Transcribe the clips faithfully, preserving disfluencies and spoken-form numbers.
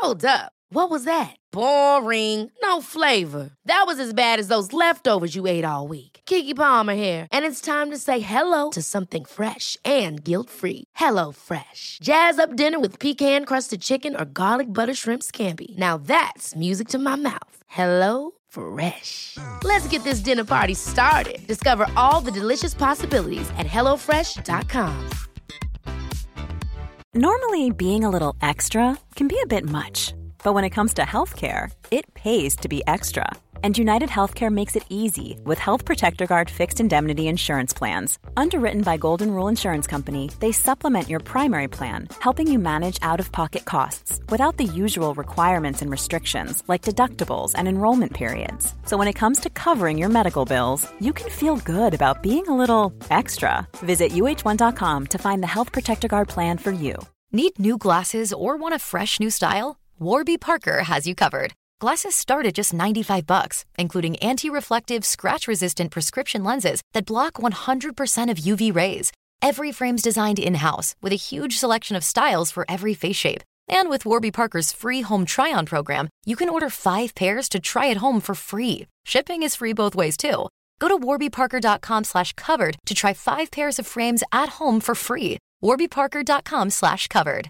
Hold up. What was that? Boring. No flavor. That was as bad as those leftovers you ate all week. Keke Palmer here, and it's time to say hello to something fresh and guilt-free. Hello Fresh. Jazz up dinner with pecan-crusted chicken or garlic butter shrimp scampi. Now that's music to my mouth. Hello Fresh. Let's get this dinner party started. Discover all the delicious possibilities at hello fresh dot com. Normally, being a little extra can be a bit much. But when it comes to healthcare, it pays to be extra. And United Healthcare makes it easy with Health Protector Guard fixed indemnity insurance plans. Underwritten by Golden Rule Insurance Company, they supplement your primary plan, helping you manage out-of-pocket costs without the usual requirements and restrictions like deductibles and enrollment periods. So when it comes to covering your medical bills, you can feel good about being a little extra. Visit U H one dot com to find the Health Protector Guard plan for you. Need new glasses or want a fresh new style? Warby Parker has you covered. Glasses start at just ninety-five bucks, including anti-reflective, scratch-resistant prescription lenses that block one hundred percent of U V rays. Every frame's designed in-house with a huge selection of styles for every face shape. And with Warby Parker's free home try-on program, you can order five pairs to try at home for free. Shipping is free both ways, too. Go to warby parker dot com slash covered to try five pairs of frames at home for free. warby parker dot com slash covered.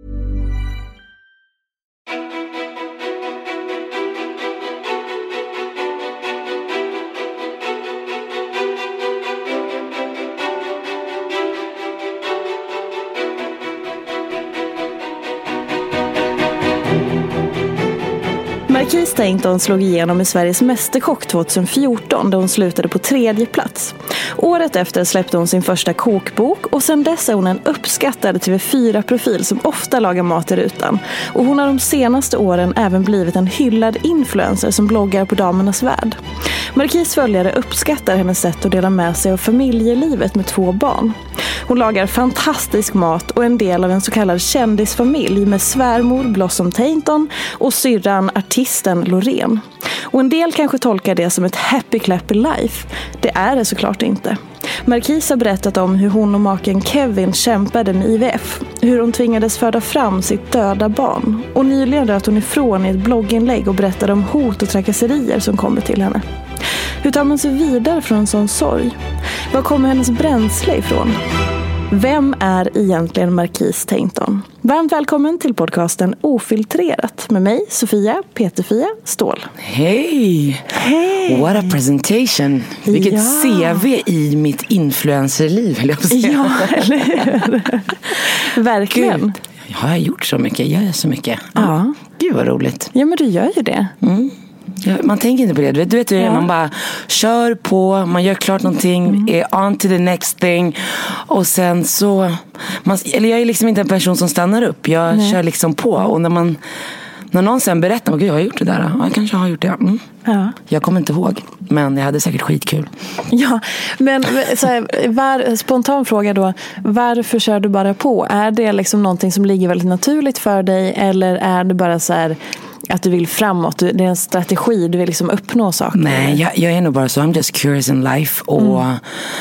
Marquis Tainton slog igenom i Sveriges Mästerkock tjugohundrafjorton där hon slutade på tredje plats. Året efter släppte hon sin första kokbok och sedan dess är hon en uppskattad T V fyra-profil som ofta lagar mat i rutan. Och hon har de senaste åren även blivit en hyllad influencer som bloggar på Damernas Värld. Marquis följare uppskattar hennes sätt att dela med sig av familjelivet med två barn. Hon lagar fantastisk mat och är en del av en så kallad kändisfamilj med svärmor Blossom Tainton och syrran artisten Loreen. Och en del kanske tolkar det som ett happy clappy life. Det är det såklart inte. Marquis har berättat om hur hon och maken Kevin kämpade med I V F, hur hon tvingades föda fram sitt döda barn. Och nyligen röt hon ifrån i ett blogginlägg och berättade om hot och trakasserier som kommer till henne. Hur tar man sig vidare från en sån sorg? Var kommer hennes bränsle ifrån? Vem är egentligen Marquis Tainton? Varmt välkommen till podcasten Ofiltrerat med mig, Sofia Peterfia Ståhl. Hej! Hej! What a presentation! Vilket ja. C V i mitt influencerliv, vill jag säga. Ja, eller hur? Verkligen. Gud, jag har gjort så mycket, jag gör så mycket. Ja. Gud vad roligt. Ja, men du gör ju det. Mm. Ja, man tänker inte på det. Du vet, du vet hur ja. Man bara kör på, man gör klart någonting, mm. är on to the next thing. Och sen så man, eller jag är liksom inte en person som stannar upp. Jag Nej. kör liksom på. Och när man när någon sen berättar, gud jag har gjort det där. Jag kanske har gjort det. Mm. Ja. Jag kommer inte ihåg, men jag hade säkert skitkul. Ja, men så här, var, spontan fråga då. Varför kör du bara på? Är det liksom någonting som ligger väldigt naturligt för dig? Eller är det bara så här att du vill framåt, det är en strategi, du vill liksom uppnå saker? Nej, jag, jag är nog bara så, I'm just curious in life. Och, mm.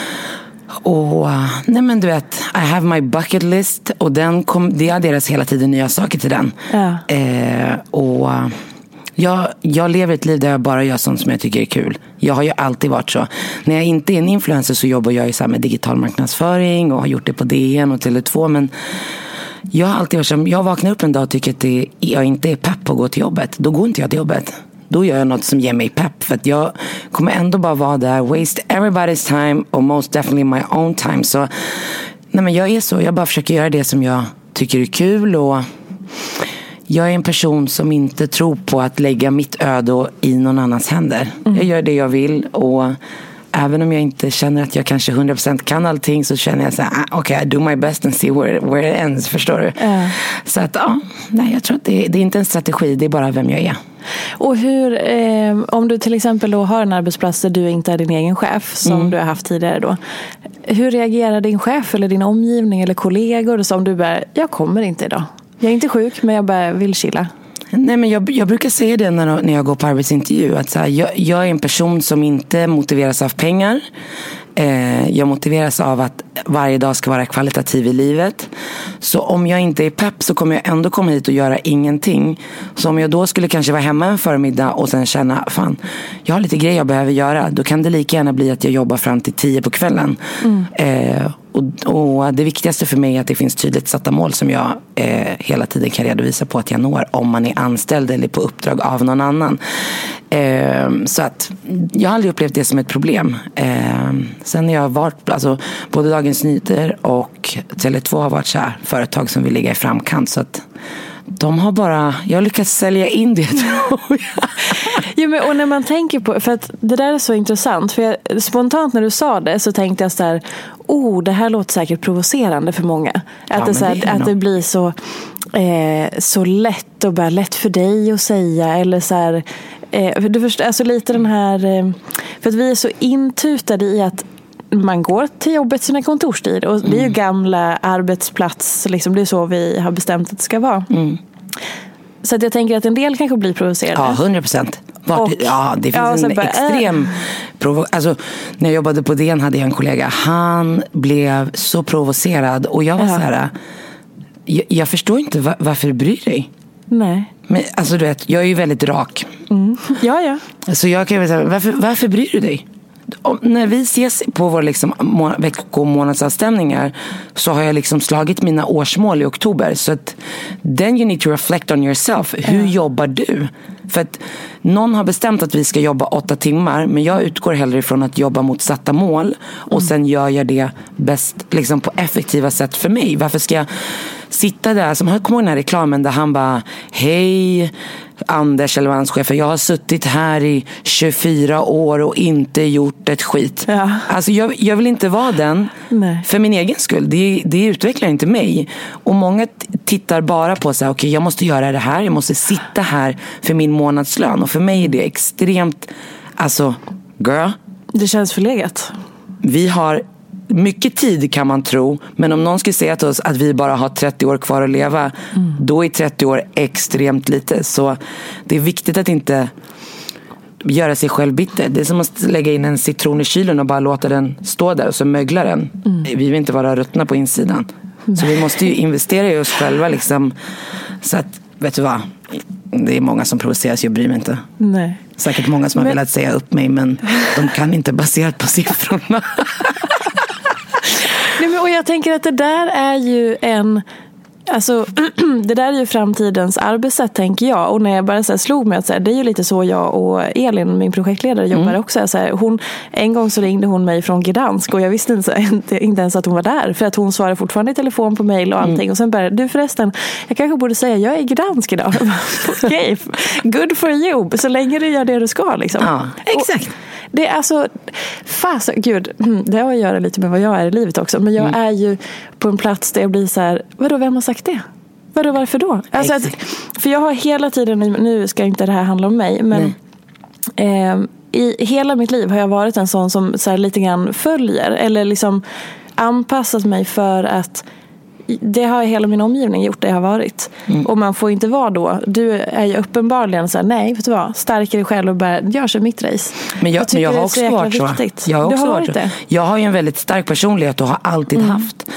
och nej men du vet, I have my bucket list. Och den kom, det adderas hela tiden nya saker till den. Ja. eh, Och jag, jag lever ett liv där jag bara gör sånt som jag tycker är kul. Jag har ju alltid varit så. När jag inte är en influencer så jobbar jag ju så här med digital marknadsföring och har gjort det på D N och Tele två. Men jag har alltid varit så, jag vaknar upp en dag och tycker att det, jag inte är pepp på att gå till jobbet. Då går inte jag till jobbet. Då gör jag något som ger mig pepp. För att jag kommer ändå bara vara där. Waste everybody's time och most definitely my own time. Så nej men jag är så. Jag bara försöker göra det som jag tycker är kul. Och jag är en person som inte tror på att lägga mitt öde i någon annans händer. Mm. Jag gör det jag vill och även om jag inte känner att jag kanske hundra procent kan allting så känner jag så här, ah, okej, okay, I do my best and see where, where it ends, förstår du? Uh. Så att, ja, nej, jag tror att det, det är inte en strategi, det är bara vem jag är. Och hur, eh, om du till exempel då har en arbetsplats där du inte är din egen chef som mm. du har haft tidigare då. Hur reagerar din chef eller din omgivning eller kollegor som du bara, jag kommer inte idag. Jag är inte sjuk men jag bara vill chilla. Nej, men jag, jag brukar säga det när, när jag går på arbetsintervju att så här, jag, jag är en person som inte motiveras av pengar. Eh, jag motiveras av att varje dag ska vara kvalitativ i livet. Så om jag inte är pepp så kommer jag ändå komma hit och göra ingenting. Så om jag då skulle kanske vara hemma en förmiddag och sen känna, fan, jag har lite grejer jag behöver göra. Då kan det lika gärna bli att jag jobbar fram till tio på kvällen. Mm. Eh, och, och det viktigaste för mig är att det finns tydligt satta mål som jag eh, hela tiden kan redovisa på att jag når. Om man är anställd eller på uppdrag av någon annan. Eh, så att jag har aldrig upplevt det som ett problem. Eh, sen när jag har varit, alltså både Dagens Nyheter och Tele två har varit så här företag som vill ligga i framkant, så att de har bara, jag lyckats sälja in det, tror jag. Jo, men, och när man tänker på, för att det där är så intressant, för jag, spontant när du sa det så tänkte jag så här, oh, det här låter säkert provocerande för många. Att, ja, det, så här, det att det blir så eh, så lätt och bara lätt för dig att säga, eller så här, eh, du förstår, alltså lite den här, eh, för att vi är så intutade i att man går till jobbet sina kontorstid, och det är ju gamla arbetsplats liksom, det är så vi har bestämt att det ska vara. Mm. Så att jag tänker att en del kanske blir provocerade. Ja, hundra procent. Ja, det finns ja, en bara, extrem äh. provo- alltså, när jag jobbade på D N hade jag en kollega, han blev så provocerad och jag var ja. så här, jag, jag förstår inte var, varför du bryr dig. Nej. Men alltså du vet, jag är ju väldigt rak. Mm. Ja, ja. Så jag kan väl säga, varför, varför bryr du dig? Om, när vi ses på våra liksom, må- veck- och månadsavstämningar så har jag liksom slagit mina årsmål i oktober. Så att then you need to reflect on yourself. Hur mm. jobbar du? För att någon har bestämt att vi ska jobba åtta timmar, men jag utgår hellre ifrån att jobba mot satta mål och mm. sen gör jag det bäst liksom, på effektiva sätt för mig. Varför ska jag sitta där, som jag kommer ihåg den här reklamen där han bara, hej Anders eller hans chef, jag har suttit här i tjugofyra år och inte gjort ett skit. Ja. Alltså jag, jag vill inte vara den. Nej. För min egen skull. Det, det utvecklar inte mig. Och många t- tittar bara på så här, okej, okay, jag måste göra det här, jag måste sitta här för min månadslön. Och för mig är det extremt, alltså girl. Det känns förlegat. Vi har mycket tid kan man tro, men om någon skulle säga till oss att vi bara har trettio år kvar att leva, mm. då är trettio år extremt lite. Så det är viktigt att inte göra sig själv bitter. Det är som att lägga in en citron i kylen och bara låta den stå där och så möglar den. Mm. Vi vill inte vara ruttna på insidan. Nej. Så vi måste ju investera i oss själva liksom. Så att, vet du vad? Det är många som provoceras, jag bryr mig inte. Nej. Säkert många som har men... velat säga upp mig, men de kan inte baserat på siffrorna. Nej, men, och jag tänker att det där är ju en, alltså det där är ju framtidens arbetssätt, tänker jag. Och när jag bara så här slog mig att så här, det är ju lite så jag och Elin, min projektledare, jobbar mm. också så här, hon, en gång så ringde hon mig från Gdansk och jag visste inte, inte ens att hon var där, för att hon svarade fortfarande i telefon på mejl och allting. Mm. Och sen bara, du förresten, jag kanske borde säga, jag är i Gdansk idag. Okej, okay. Good for you, så länge du gör det du ska liksom. Ja, exakt. Och det är alltså, fast, gud, det har att göra lite med vad jag är i livet också. Men jag mm. är ju på en plats där jag blir så här, vadå, vem har sagt det? Vadå, varför då? Alltså att, för jag har hela tiden, nu ska inte det här handla om mig, men eh, i hela mitt liv har jag varit en sån som så här, lite grann följer, eller liksom anpassat mig för att det har hela min omgivning gjort, det har varit. Mm. Och man får inte vara då. Du är ju uppenbarligen så här, nej, vet du vad, stärker dig själv och bara gör sig mitt race. Men jag, jag, men jag har också varit så. Jag har, också har varit det. Jag har ju en väldigt stark personlighet och har alltid mm. haft.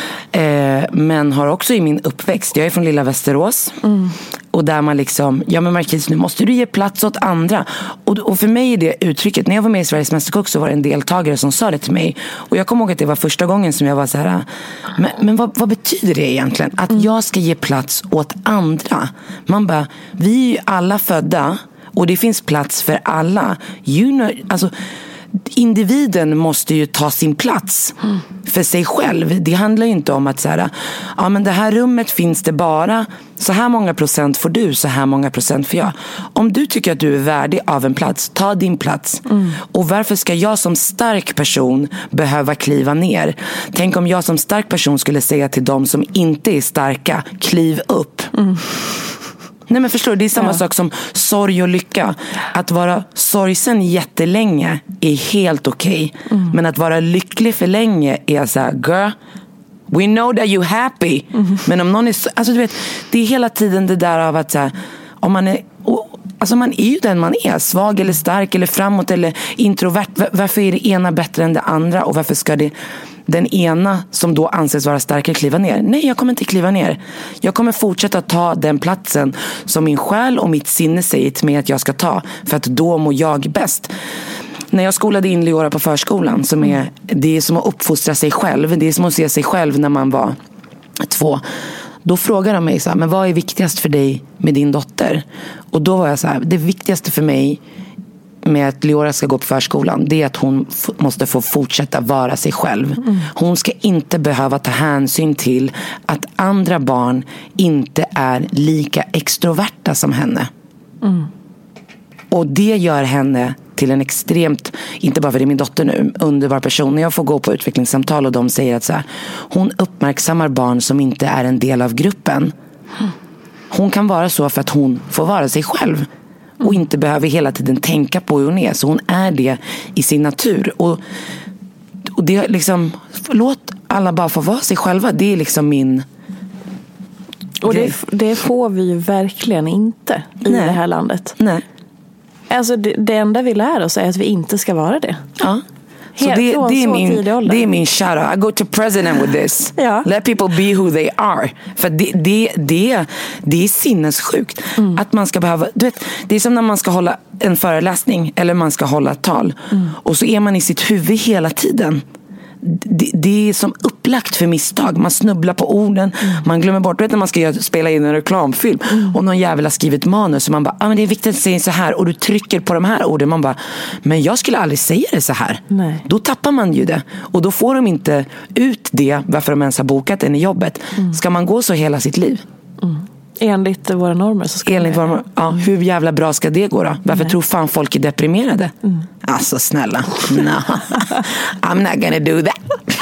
Eh, men har också i min uppväxt, jag är från lilla Västerås. Mm. Och där man liksom, ja men Marquis, nu måste du ge plats åt andra. Och, och för mig är det uttrycket, när jag var med i Sveriges Mästerkock så var det en deltagare som sa det till mig. Och jag kommer ihåg att det var första gången som jag var så här, men, men vad, vad betyder det egentligen? Att mm. jag ska ge plats åt andra. Man bara, vi är ju alla födda och det finns plats för alla. You know, alltså individen måste ju ta sin plats mm. för sig själv. Det handlar ju inte om att så här, ja men det här rummet finns det bara så här många procent får du, så här många procent får jag. Om du tycker att du är värdig av en plats, ta din plats. Mm. Och varför ska jag som stark person behöva kliva ner? Tänk om jag som stark person skulle säga till dem som inte är starka, kliv upp. Mm. Nej, men förstår du, det är samma ja. sak som sorg och lycka. Att vara sorgsen jättelänge är helt okej. Okay. Mm. Men att vara lycklig för länge är så här, girl, we know that you're happy. Mm. Men om någon är så, alltså du vet, det är hela tiden det där av att så här, om man är, alltså man är ju den man är. Svag eller stark eller framåt eller introvert. Varför är det ena bättre än det andra? Och varför ska det den ena som då anses vara starkare kliva ner? Nej, jag kommer inte kliva ner. Jag kommer fortsätta ta den platsen som min själ och mitt sinne säger till mig att jag ska ta. För att då mår jag bäst. När jag skolade in Leora på förskolan, som är, det är som att uppfostra sig själv. Det är som att se sig själv när man var två. Då frågade de mig så här, men vad är viktigast för dig med din dotter? Och då var jag så här, det viktigaste för mig med att Leora ska gå på förskolan, det är att hon f- måste få fortsätta vara sig själv. Mm. Hon ska inte behöva ta hänsyn till att andra barn inte är lika extroverta som henne. Mm. Och det gör henne till en extremt, inte bara för det är min dotter nu, underbar person. När jag får gå på utvecklingssamtal och de säger att så här, hon uppmärksammar barn som inte är en del av gruppen. Hon kan vara så för att hon får vara sig själv och inte behöver hela tiden tänka på hur hon är. Så hon är det i sin natur. Och, och det är liksom, låt alla bara få vara sig själva. Det är liksom min... Och det, det får vi ju verkligen inte i Nej. det här landet. Nej. Alltså det, det enda vi lär oss är att vi inte ska vara det. Ja. Så det, det, är min, det är min shout out. I go to president with this. Ja. Let people be who they are. För det, det, det, det är sinnessjukt. Mm. Att man ska behöva, du vet, det är som när man ska hålla en föreläsning eller man ska hålla ett tal. Mm. Och så är man i sitt huvud hela tiden. Det, det är som upplagt för misstag. Man snubblar på orden. Mm. Man glömmer bort, du vet när man ska göra, spela in en reklamfilm mm. och någon jävel har skrivit manus och man bara, ah, men det är viktigt att säga så här och du trycker på de här orden. Man bara, men jag skulle aldrig säga det så här. Nej. Då tappar man ju det. Och då får de inte ut det varför de ens har bokat den i jobbet. Mm. Ska man gå så hela sitt liv? Mm. Enligt våra normer så ska Enligt våra, ja, mm. Hur jävla bra ska det gå då? Varför Nej. tror fan folk är deprimerade? Mm. Alltså snälla. No. I'm not gonna do that.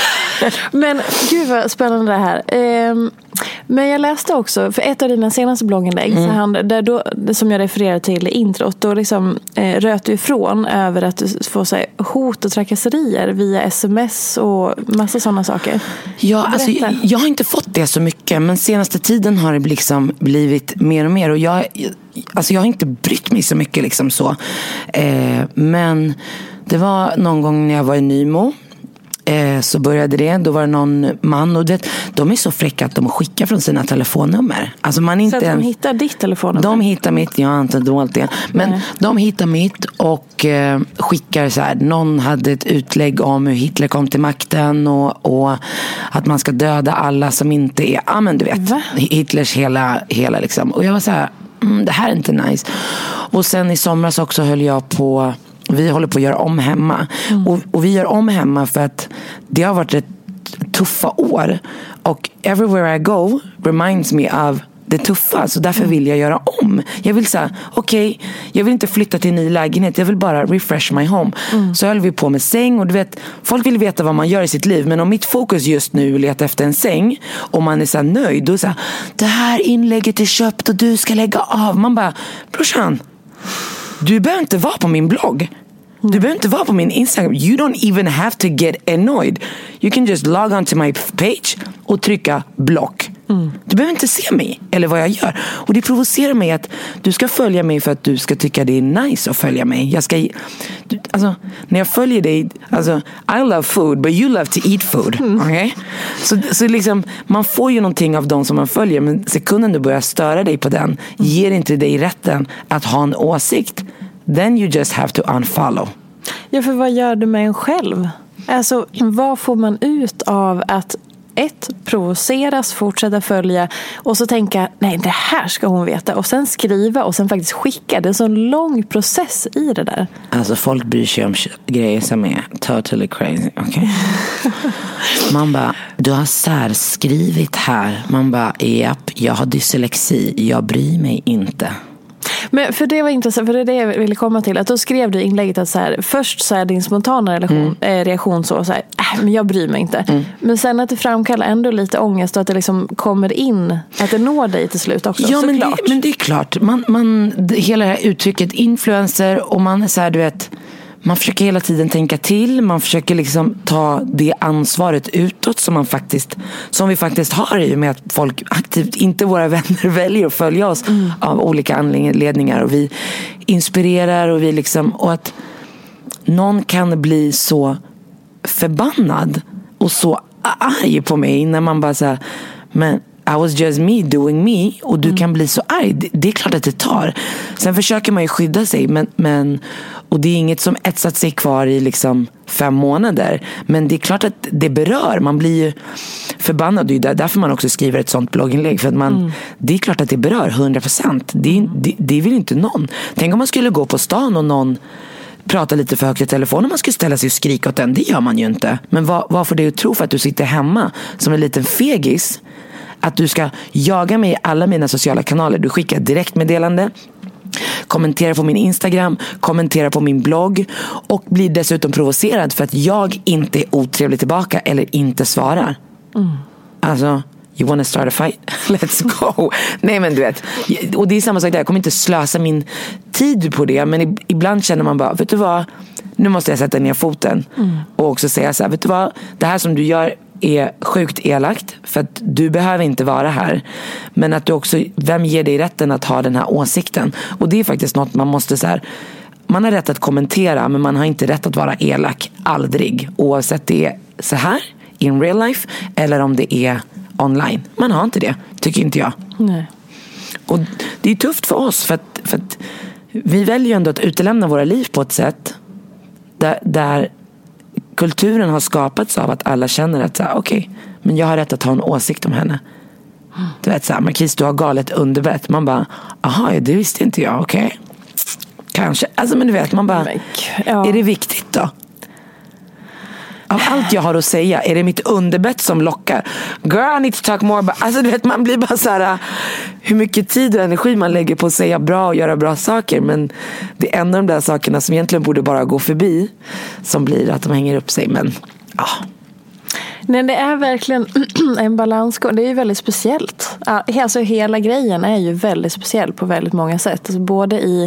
Men gud vad spännande det här. Ehm, men jag läste också, för ett av dina senaste blogginlägg mm. så han, där då, som jag refererade till i introt, då liksom eh, röt du ifrån över att du får så här, hot och trakasserier via sms och massa sådana saker. Ja, alltså, jag, jag har inte fått det så mycket, men senaste tiden har det liksom blivit mer och mer och jag, alltså jag har inte brytt mig så mycket liksom så. Eh, men det var någon gång när jag var i Nymo. Eh, så började det, då var det någon man och det, de är så fräcka att de skickar från sina telefonnummer. Alltså man inte, så att de hittar ditt telefonnummer? De hittar mitt, jag har inte dolt det. Men Nej. de hittar mitt och eh, skickar så här, någon hade ett utlägg om hur Hitler kom till makten och, och att man ska döda alla som inte är, ja men du vet, Va? Hitlers hela, hela liksom. Och jag var så här, mm, det här är inte nice. Och sen i somras också höll jag på, vi håller på att göra om hemma. Mm. Och, och vi gör om hemma för att det har varit ett tuffa år. Och everywhere I go reminds me of det tuffa. Så därför vill jag göra om. Jag vill säga, okej, okay, jag vill inte flytta till en ny lägenhet. Jag vill bara refresh my home. Mm. Så höll vi på med säng. Och du vet, folk vill veta vad man gör i sitt liv. Men om mitt fokus just nu är att leta efter en säng och man är så här nöjd, då är så här, det här inlägget är köpt och du ska lägga av. Man bara, brorsan, du behöver inte vara på min blogg. Du behöver inte vara på min Instagram. You don't even have to get annoyed. You can just log on to my page och trycka block. Mm. Du behöver inte se mig eller vad jag gör. Och det provocerar mig att du ska följa mig för att du ska tycka det är nice att följa mig. Jag ska, du, alltså, när jag följer dig, alltså, I love food but you love to eat food. Mm. Okay? Så, så liksom, man får ju någonting av dem som man följer, men sekunden du börjar störa dig på den mm. ger inte dig rätten att ha en åsikt. Then you just have to unfollow. Ja, för vad gör du med en själv? Alltså, vad får man ut av att ett, provoceras, fortsätta följa och så tänka, nej det här ska hon veta och sen skriva och sen faktiskt skicka. Det är en sån lång process i det där. Alltså folk bryr sig om grejer som är totally crazy, okay? Man bara, du har särskrivit här. Man bara, japp, jag har dyslexi, jag bryr mig inte. Men för det var intressant, för det är det jag ville komma till, att då skrev du inlägget att så här, först så är din spontana relation, mm. äh, reaktion så, så här, äh, men jag bryr mig inte. Mm. Men sen att det framkallar ändå lite ångest och att det liksom kommer in, att det når dig till slut också. Ja, men det, men det är klart. Man, man, hela det här uttrycket influencer och man är så här, du vet, man försöker hela tiden tänka till. Man försöker liksom ta det ansvaret utåt som, man faktiskt, som vi faktiskt har i och med att folk aktivt, inte våra vänner, väljer att följa oss mm. av olika anledningar. Och vi inspirerar och vi liksom, och att någon kan bli så förbannad och så arg på mig när man bara säger, men I was just me doing me, och du mm. kan bli så arg. Det, det är klart att det tar. Sen försöker man ju skydda sig, men, men och det är inget som etsat sig kvar i liksom fem månader. Men det är klart att det berör. Man blir ju förbannad. Det är därför man också skriver ett sånt blogginlägg. För att man, mm. det är klart att det berör hundra procent. Det, mm. det, det vill inte någon. Tänk om man skulle gå på stan och någon prata lite för högt i telefon och man skulle ställa sig och skrika åt den. Det gör man ju inte. Men vad, vad får det att tro för att du sitter hemma som en liten fegis? Att du ska jaga mig i alla mina sociala kanaler. Du skickar direktmeddelande, kommenterar på min Instagram, kommenterar på min blogg och blir dessutom provocerad för att jag inte är otrevlig tillbaka eller inte svarar. Mm. Alltså, you wanna start a fight? Let's go. Nej, men du vet. Och det är samma sak där. Jag kommer inte slösa min tid på det. Men ibland känner man bara, vet du vad? Nu måste jag sätta ner foten. Mm. Och också säga så här, vet du vad? Det här som du gör är sjukt elakt, för att du behöver inte vara här, men att du också, vem ger dig rätten att ha den här åsikten? Och det är faktiskt något man måste så här, man har rätt att kommentera, men man har inte rätt att vara elak, aldrig, oavsett det är så här in real life eller om det är online. Man har inte det, tycker inte jag. Nej. Och det är tufft för oss, för att, för att vi väljer ju ändå att utelämna våra liv på ett sätt där, där kulturen har skapats av att alla känner att okej, okay, men jag har rätt att ha en åsikt om henne. Du vet såhär, Marquis, du har galet underbett. Man bara, aha, det visste inte jag, okej. Okay. Kanske, alltså men du vet, man bara, ja. Är det viktigt då? Av allt jag har att säga, är det mitt underbett som lockar? Girl, I need to talk more about... Alltså du vet, man blir bara så här, hur mycket tid och energi man lägger på att säga bra och göra bra saker. Men det är en av de där sakerna som egentligen borde bara gå förbi, som blir att de hänger upp sig. Men, ja. Nej, det är verkligen en balansgång. Det är ju väldigt speciellt. Alltså hela grejen är ju väldigt speciell på väldigt många sätt. Alltså både i...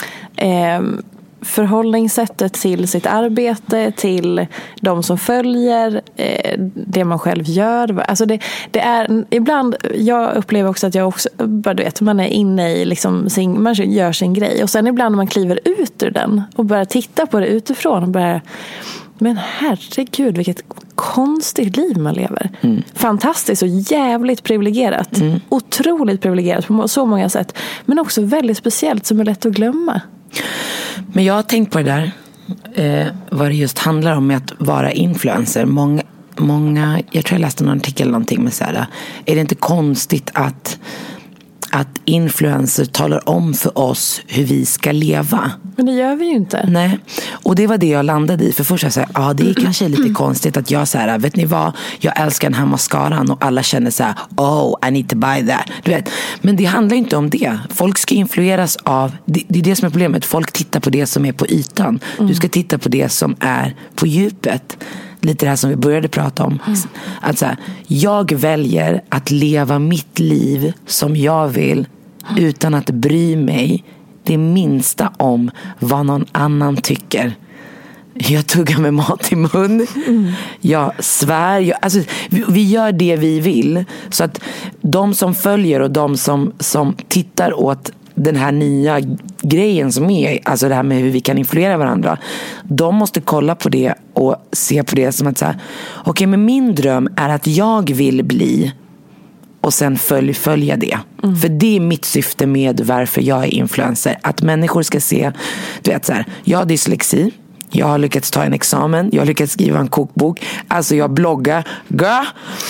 Eh, förhållningssättet till sitt arbete, till de som följer, eh, det man själv gör. Alltså det, det är ibland, jag upplever också att jag också, bara du vet, man är inne i liksom sin, man gör sin grej, och sen ibland när man kliver ut ur den och börjar titta på det utifrån och börjar, men herregud, vilket konstigt liv man lever. Mm. Fantastiskt och jävligt privilegierat. Mm. Otroligt privilegierat på så många sätt, men också väldigt speciellt som är lätt att glömma. Men jag har tänkt på det där, eh, vad det just handlar om med att vara influencer. Många, många, jag tror jag läste någon artikel eller någonting med så här, är det inte konstigt att, att influencer talar om för oss hur vi ska leva? Men det gör vi ju inte. Nej, och det var det jag landade i. För först jag säger, ja det är kanske lite konstigt att jag så här, vet ni vad, jag älskar den här mascaran och alla känner så här, oh I need to buy that, du vet. Men det handlar inte om det. Folk ska influeras av, det, det är det som är problemet. Folk tittar på det som är på ytan. Mm. Du ska titta på det som är på djupet. Lite det här som vi började prata om. Mm. Att så här, jag väljer att leva mitt liv som jag vill, utan att bry mig det minsta om vad någon annan tycker. Jag tuggar med mat i mun. Mm. Jag svär. Jag, alltså, vi, vi gör det vi vill. Så att de som följer och de som, som tittar åt den här nya grejen som är, alltså det här med hur vi kan influera varandra, de måste kolla på det och se på det som att så här, okej, okay, men min dröm är att jag vill bli, och sen följ, följa det. Mm. För det är mitt syfte med varför jag är influencer. Att människor ska se, du vet så här, jag har dyslexi, jag har lyckats ta en examen, jag har lyckats skriva en kokbok, alltså jag bloggar, gah,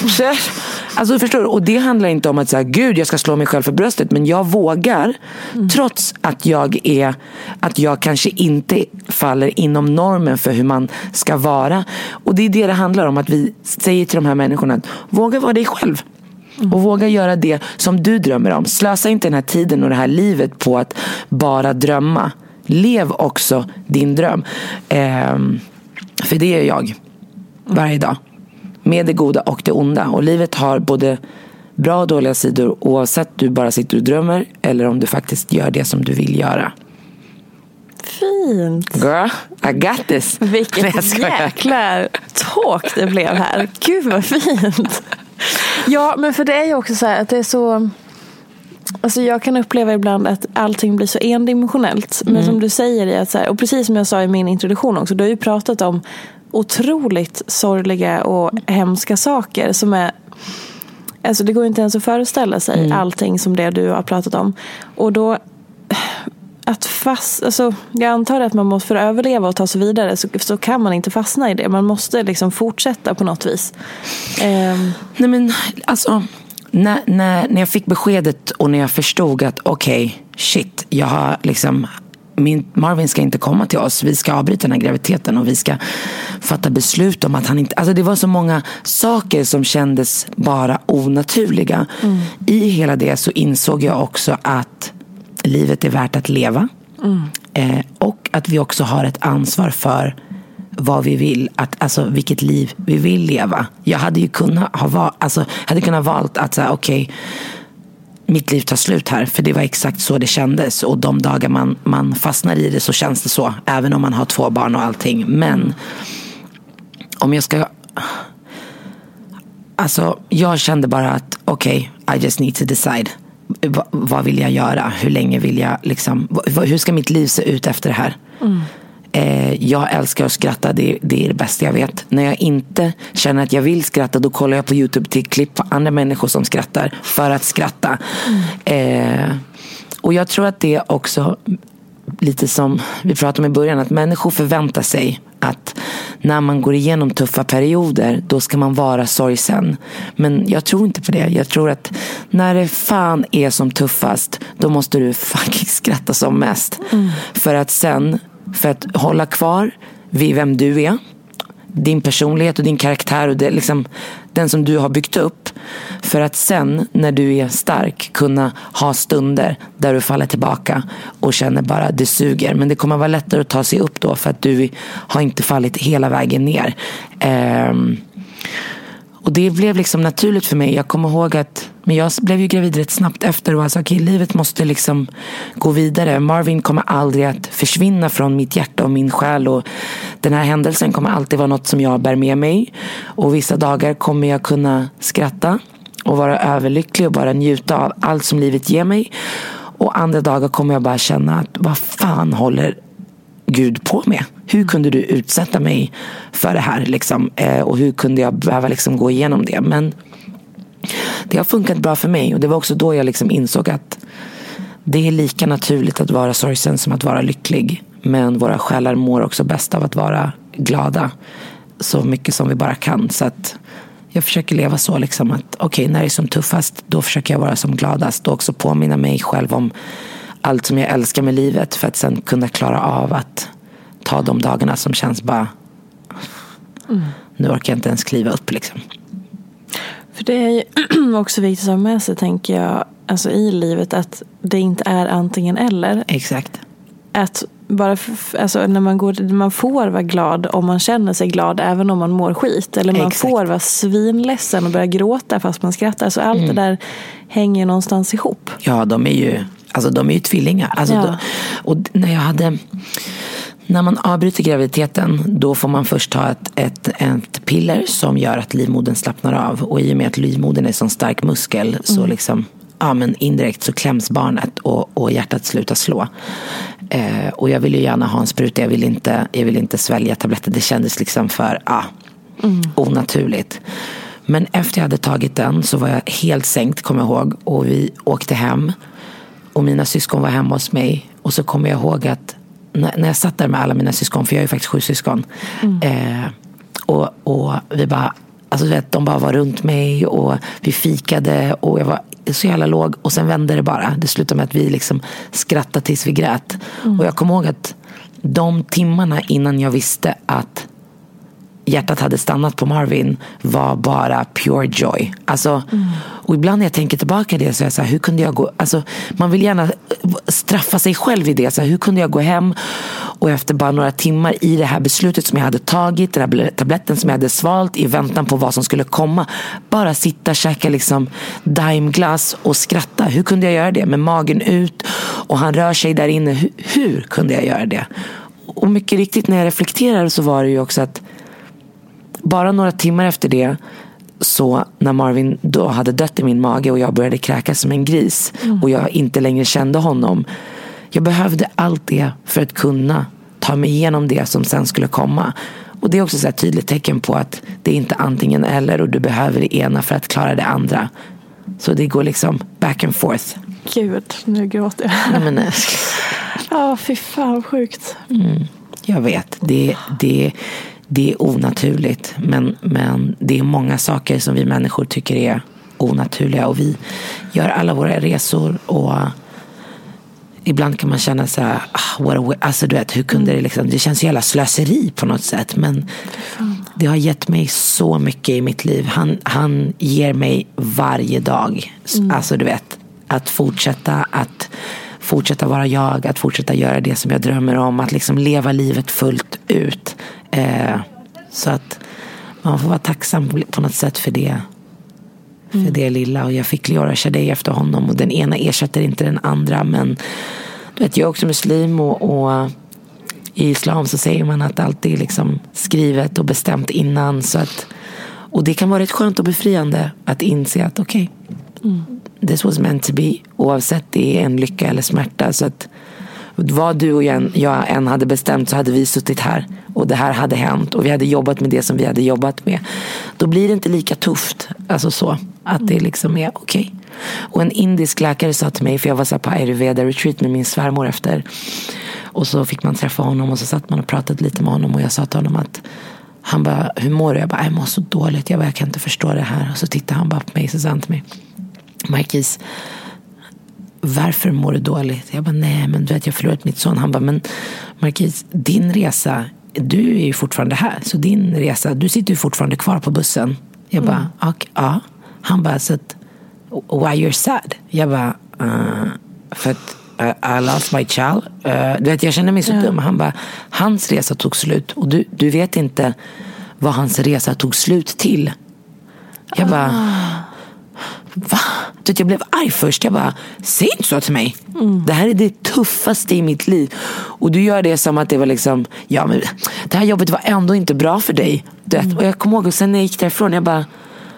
alltså förstår du, och det handlar inte om att säga, gud jag ska slå mig själv för bröstet, men jag vågar, mm. trots att jag är, att jag kanske inte faller inom normen för hur man ska vara. Och det är det det handlar om, att vi säger till de här människorna att våga vara dig själv. Mm. Och våga göra det som du drömmer om. Slösa inte den här tiden och det här livet på att bara drömma. Lev också din dröm. Ehm, för det är jag varje dag. Med det goda och det onda. Och livet har både bra och dåliga sidor, oavsett du bara sitter och drömmer eller om du faktiskt gör det som du vill göra. fint. Girl, I got this. Vilket jäkla talk det blev här. Gud vad fint. Ja, men för det är ju också så här att det är så... Alltså jag kan uppleva ibland att allting blir så endimensionellt. Men mm. som du säger, i att så här, och precis som jag sa i min introduktion också, du har ju pratat om otroligt sorgliga och hemska saker som är... Alltså det går inte ens att föreställa sig mm. allting som det du har pratat om. Och då... Att fast, alltså, jag antar att man måste för att överleva och ta sig vidare så, så kan man inte fastna i det. Man måste liksom fortsätta på något vis. Um. Nej men alltså... När, när, när jag fick beskedet och när jag förstod att okej, okay, shit, jag har liksom, min, Marvin ska inte komma till oss, vi ska avbryta den här graviditeten och vi ska fatta beslut om att han inte, alltså det var så många saker som kändes bara onaturliga. Mm. I hela det så insåg jag också att livet är värt att leva mm. eh, och att vi också har ett ansvar för vad vi vill, att, alltså vilket liv vi vill leva. Jag hade ju kunnat ha val, alltså, hade kunnat valt att säga okej, okay, mitt liv tar slut här, för det var exakt så det kändes, och de dagar man, man fastnar i det så känns det så, även om man har två barn och allting. Men om jag ska, alltså jag kände bara att okej, okay, I just need to decide. V- vad vill jag göra? Hur länge vill jag liksom, v- hur ska mitt liv se ut efter det här? Mm. Jag älskar att skratta, det, det är det bästa jag vet. När jag inte känner att jag vill skratta, då kollar jag på YouTube till klipp på andra människor som skrattar för att skratta. Mm. eh, Och jag tror att det också, lite som vi pratade om i början, att människor förväntar sig att när man går igenom tuffa perioder, då ska man vara sorgsen. Men jag tror inte på det. Jag tror att när det fan är som tuffast, då måste du fucking skratta som mest. Mm. För att sen För att hålla kvar vid vem du är, din personlighet och din karaktär och det, liksom, den som du har byggt upp. För att sen när du är stark kunna ha stunder där du faller tillbaka och känner bara det suger. Men det kommer vara lättare att ta sig upp då, för att du har inte fallit hela vägen ner. Ehm, och det blev liksom naturligt för mig. Jag kommer ihåg att, men jag blev ju gravid rätt snabbt efter och alltså, okej, livet måste liksom gå vidare. Marvin kommer aldrig att försvinna från mitt hjärta och min själ, och den här händelsen kommer alltid vara något som jag bär med mig. Och vissa dagar kommer jag kunna skratta och vara överlycklig och bara njuta av allt som livet ger mig. Och andra dagar kommer jag bara känna att vad fan håller Gud på med? Hur kunde du utsätta mig för det här liksom? Eh, och hur kunde jag behöva liksom gå igenom det? Men det har funkat bra för mig, och det var också då jag liksom insåg att det är lika naturligt att vara sorgsen som att vara lycklig. Men våra själar mår också bäst av att vara glada så mycket som vi bara kan. Så att jag försöker leva så liksom att okej, okay, när det är som tuffast, då försöker jag vara som gladast och också påminna mig själv om allt som jag älskar med livet, för att sen kunna klara av att ta de dagarna som känns bara mm. nu orkar jag inte ens kliva upp liksom. För det är ju också viktigt att ha med sig, tänker jag, alltså i livet, att det inte är antingen eller. Exakt. Att bara f- alltså när man går, man får vara glad om man känner sig glad, även om man mår skit, eller man Exakt. får vara svinledsen och börja gråta fast man skrattar, så allt mm. det där hänger någonstans ihop. Ja, de är ju alltså de är ju tvillingar. Alltså ja. då, och när jag hade När man avbryter graviditeten, då får man först ta ett, ett, ett piller som gör att livmodern slappnar av. Och i och med att livmodern är en stark muskel mm. så liksom, ja, men indirekt så kläms barnet och, och hjärtat slutar slå. Eh, och jag ville ju gärna ha en spruta. Jag ville inte, jag ville inte svälja tabletter. Det kändes liksom för ja, mm. onaturligt. Men efter jag hade tagit den så var jag helt sänkt, kommer jag ihåg. Och vi åkte hem. Och mina syskon var hemma hos mig. Och så kommer jag ihåg att när jag satt där med alla mina syskon, för jag är ju faktiskt sju syskon, mm. eh, och, och vi bara, alltså du vet, de bara var runt mig och vi fikade och jag var så jävla låg, och sen vände det bara. Det slutade med att vi liksom skrattade tills vi grät. Mm. Och jag kommer ihåg att de timmarna innan jag visste att hjärtat hade stannat på Marvin var bara pure joy. Alltså, mm. och ibland när jag tänker tillbaka det så är jag så här, hur kunde jag gå, alltså man vill gärna straffa sig själv i det, så här, hur kunde jag gå hem och efter bara några timmar i det här beslutet som jag hade tagit, den här tabletten som jag hade svalt i väntan på vad som skulle komma, bara sitta, käka liksom daimglass och skratta. Hur kunde jag göra det med magen ut Och han rör sig där inne. Hur, hur kunde jag göra det? Och mycket riktigt när jag reflekterar så var det ju också att bara några timmar efter det, så när Marvin då hade dött i min mage och jag började kräkas som en gris mm. och jag inte längre kände honom, jag behövde allt det för att kunna ta mig igenom det som sen skulle komma. Och det är också så ett tydligt tecken på att det är inte antingen eller, och du behöver det ena för att klara det andra. Så det går liksom back and forth. Gud, nu gråter jag. Nej, men nej. Ja, fy fan, sjukt. Mm, jag vet, det, det, det är onaturligt. Men, men det är många saker som vi människor tycker är onaturliga. Och vi gör alla våra resor och ibland kan man känna så här, ah, what a, alltså du vet, hur kunde det liksom, det känns ju jävla slöseri på något sätt, men det har gett mig så mycket i mitt liv. Han, han ger mig varje dag, mm. alltså du vet, att fortsätta att fortsätta vara jag, att fortsätta göra det som jag drömmer om, att liksom leva livet fullt ut. Eh, så att man får vara tacksam på något sätt för det. För mm. det lilla. Och jag fick Leora Shadei efter honom. Och den ena ersätter inte den andra. Men du vet, jag är också muslim. Och, och i islam så säger man att allt är liksom skrivet och bestämt innan. Så att, och det kan vara rätt skönt och befriande att inse att okej, okay, mm. this was meant to be. Oavsett det är en lycka eller smärta. Så att vad du och jag, jag än hade bestämt, så hade vi suttit här. Och det här hade hänt. Och vi hade jobbat med det som vi hade jobbat med. Då blir det inte lika tufft. Alltså så. Att det liksom är okej. Okay. Och en indisk läkare sa till mig, för jag var så här på Ayurveda retreat med min svärmor efter. Och så fick man träffa honom. Och så satt man och pratade lite med honom. Och jag sa till honom att han bara, hur mår du? Jag bara, jag mår så dåligt. Jag bara, jag kan inte förstå det här. Och så tittade han bara på mig och så sa han till mig, Marquis, varför mår du dåligt? Jag bara, nej men du vet, jag har förlorat mitt son. Han bara, men Marquis, din resa, du är ju fortfarande här. Så din resa, du sitter ju fortfarande kvar på bussen. Jag bara, mm. okay, ja. Han bara, så att, why you're sad? Jag bara, uh, för att uh, I lost my child. Uh, du vet, jag känner mig så mm. dum. Han bara, hans resa tog slut. Och du, du vet inte vad hans resa tog slut till. Jag bara, ah. va? Du vet, jag blev arg först. Jag bara, säg inte så till mig. Mm. Det här är det tuffaste i mitt liv. Och du gör det som att det var liksom, ja men det här jobbet var ändå inte bra för dig. Du vet. Mm. Och jag kommer ihåg, och sen när jag gick därifrån, jag bara,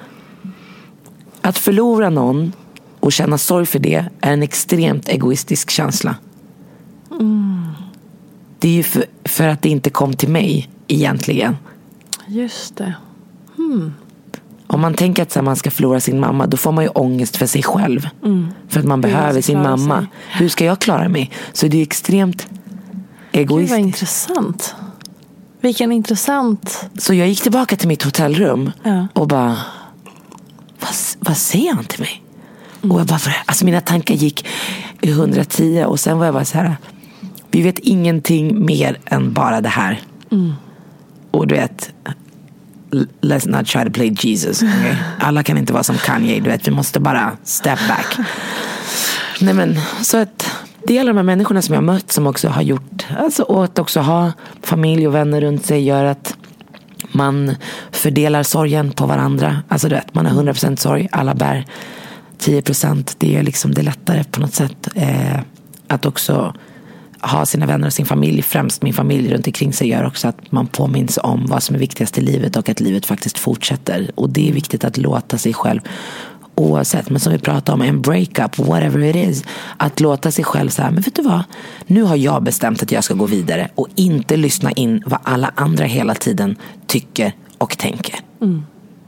att förlora någon och känna sorg för det är en extremt egoistisk känsla. Mm. Det är ju för, för att det inte kom till mig egentligen. Just det. Hmm. Om man tänker att så här, man ska förlora sin mamma, då får man ju ångest för sig själv. Mm. För att man Hur behöver sin mamma. Sig. Hur ska jag klara mig? Så det är extremt egoistiskt. Det var intressant. Vilken intressant. Så jag gick tillbaka till mitt hotellrum ja. och bara, vad, vad säger han till mig? Mm. Och jag bara, alltså mina tankar gick i hundratio och sen var jag bara så här, vi vet ingenting mer än bara det här. Mm. Och du vet, let's not try to play Jesus, okay? Alla kan inte vara som Kanye, du vet, vi måste bara step back. Nej men, så att det är alla de här människorna som jag har mött som också har gjort, alltså, och att också ha familj och vänner runt sig gör att man fördelar sorgen på varandra. Alltså du vet, man har hundra procent sorg, alla bär tio procent. Det är liksom det lättare på något sätt eh, att också ha sina vänner och sin familj, främst min familj runt omkring sig, gör också att man påminns om vad som är viktigast i livet och att livet faktiskt fortsätter. Och det är viktigt att låta sig själv, oavsett, men som vi pratar om, en breakup, whatever it is, att låta sig själv så här, men vet du vad, nu har jag bestämt att jag ska gå vidare och inte lyssna in vad alla andra hela tiden tycker och tänker. Mm.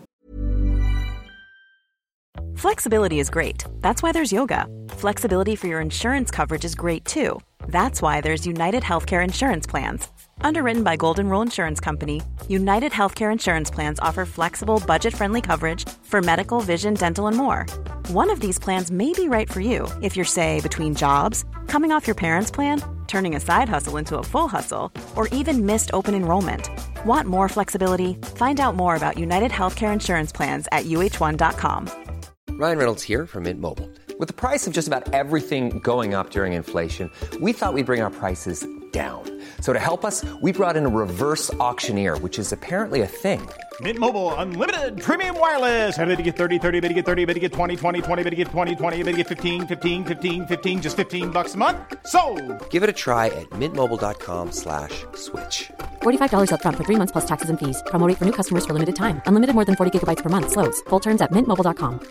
Flexibility is great. That's why there's yoga. Flexibility for your insurance coverage is great too. That's why there's United Healthcare Insurance Plans. Underwritten by Golden Rule Insurance Company, United Healthcare Insurance Plans offer flexible, budget-friendly coverage for medical, vision, dental, and more. One of these plans may be right for you if you're, say, between jobs, coming off your parents' plan, turning a side hustle into a full hustle, or even missed open enrollment. Want more flexibility? Find out more about United Healthcare Insurance Plans at U H one dot com. Ryan Reynolds here from Mint Mobile. With the price of just about everything going up during inflation, we thought we'd bring our prices down. So to help us, we brought in a reverse auctioneer, which is apparently a thing. Mint Mobile Unlimited Premium Wireless. How to get thirty, thirty, how to get thirty, how to get twenty, twenty, twenty, how to get twenty, twenty, how to get fifteen, fifteen, fifteen, fifteen, just fifteen bucks a month? Sold! Give it a try at mintmobile.com slash switch. forty-five dollars up front for three months plus taxes and fees. Promo rate for new customers for limited time. Unlimited more than forty gigabytes per month. Slows full terms at mint mobile dot com.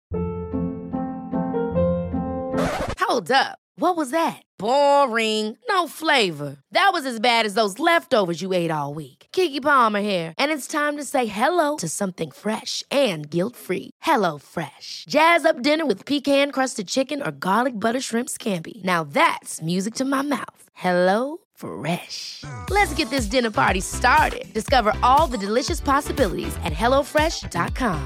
Hold up. What was that? Boring. No flavor. That was as bad as those leftovers you ate all week. Keke Palmer here, and it's time to say hello to something fresh and guilt-free. Hello Fresh. Jazz up dinner with pecan-crusted chicken or garlic butter shrimp scampi. Now that's music to my mouth. Hello Fresh. Let's get this dinner party started. Discover all the delicious possibilities at hello fresh dot com.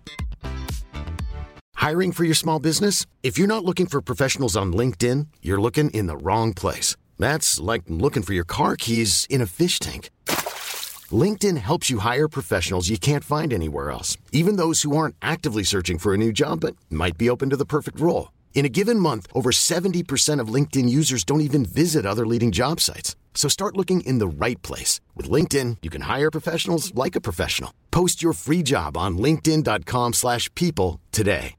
Hiring for your small business? If you're not looking for professionals on LinkedIn, you're looking in the wrong place. That's like looking for your car keys in a fish tank. LinkedIn helps you hire professionals you can't find anywhere else, even those who aren't actively searching for a new job but might be open to the perfect role. In a given month, over seventy percent of LinkedIn users don't even visit other leading job sites. So start looking in the right place. With LinkedIn, you can hire professionals like a professional. Post your free job on linkedin dot com slash people today.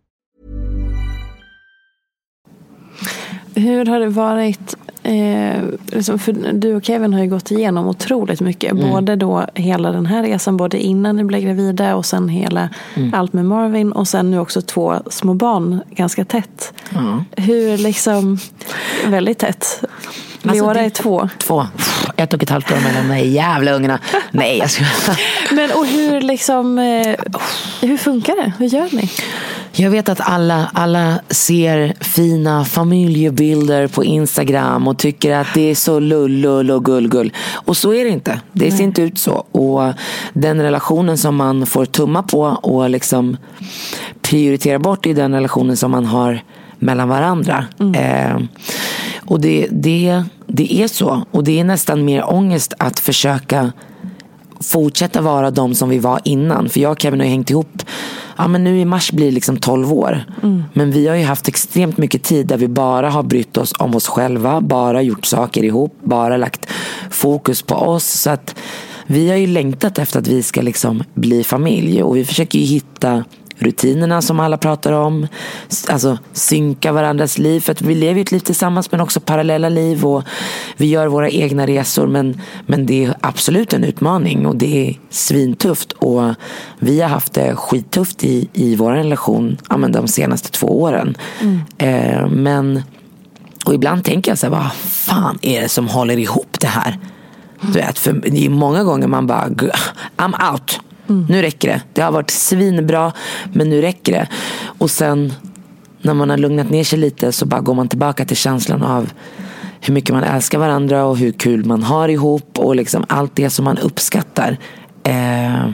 Hur har det varit, eh, liksom för du och Kevin har ju gått igenom otroligt mycket, mm. både då hela den här resan, både innan ni blev gravida och sen hela mm. allt med Marvin och sen nu också två små barn ganska tätt. Mm. Hur liksom, väldigt tätt. Leora alltså, är två. Två. Ett och ett halvt år mellan de jävla ungarna. Nej, jag ska... Men och hur liksom, hur funkar det? Hur gör ni? Jag vet att alla, alla ser fina familjebilder på Instagram och tycker att det är så lull och gull-gull. Och så är det inte. Det ser inte ut så. Och den relationen som man får tumma på och liksom prioritera bort är den relationen som man har mellan varandra. Mm. Eh, och det, det, det är så. Och det är nästan mer ångest att försöka fortsätta vara de som vi var innan. För jag och Kevin har ju hängt ihop. Ja, men nu i mars blir liksom tolv år. Mm. Men vi har ju haft extremt mycket tid där vi bara har brytt oss om oss själva. Bara gjort saker ihop. Bara lagt fokus på oss. Så att vi har ju längtat efter att vi ska liksom bli familj. Och vi försöker ju hitta rutinerna som alla pratar om, alltså synka varandras liv, för att vi lever ju ett liv tillsammans men också parallella liv, och vi gör våra egna resor, men, men det är absolut en utmaning och det är svintufft, och vi har haft det skittufft i, i vår relation, ja, men de senaste två åren. Mm. eh, men och ibland tänker jag så här, vad fan är det som håller ihop det här? Du vet, för det är många gånger man bara I'm out. Mm. Nu räcker det. Det har varit svinbra, men nu räcker det. Och sen när man har lugnat ner sig lite så bara går man tillbaka till känslan av hur mycket man älskar varandra och hur kul man har ihop och liksom allt det som man uppskattar. Eh,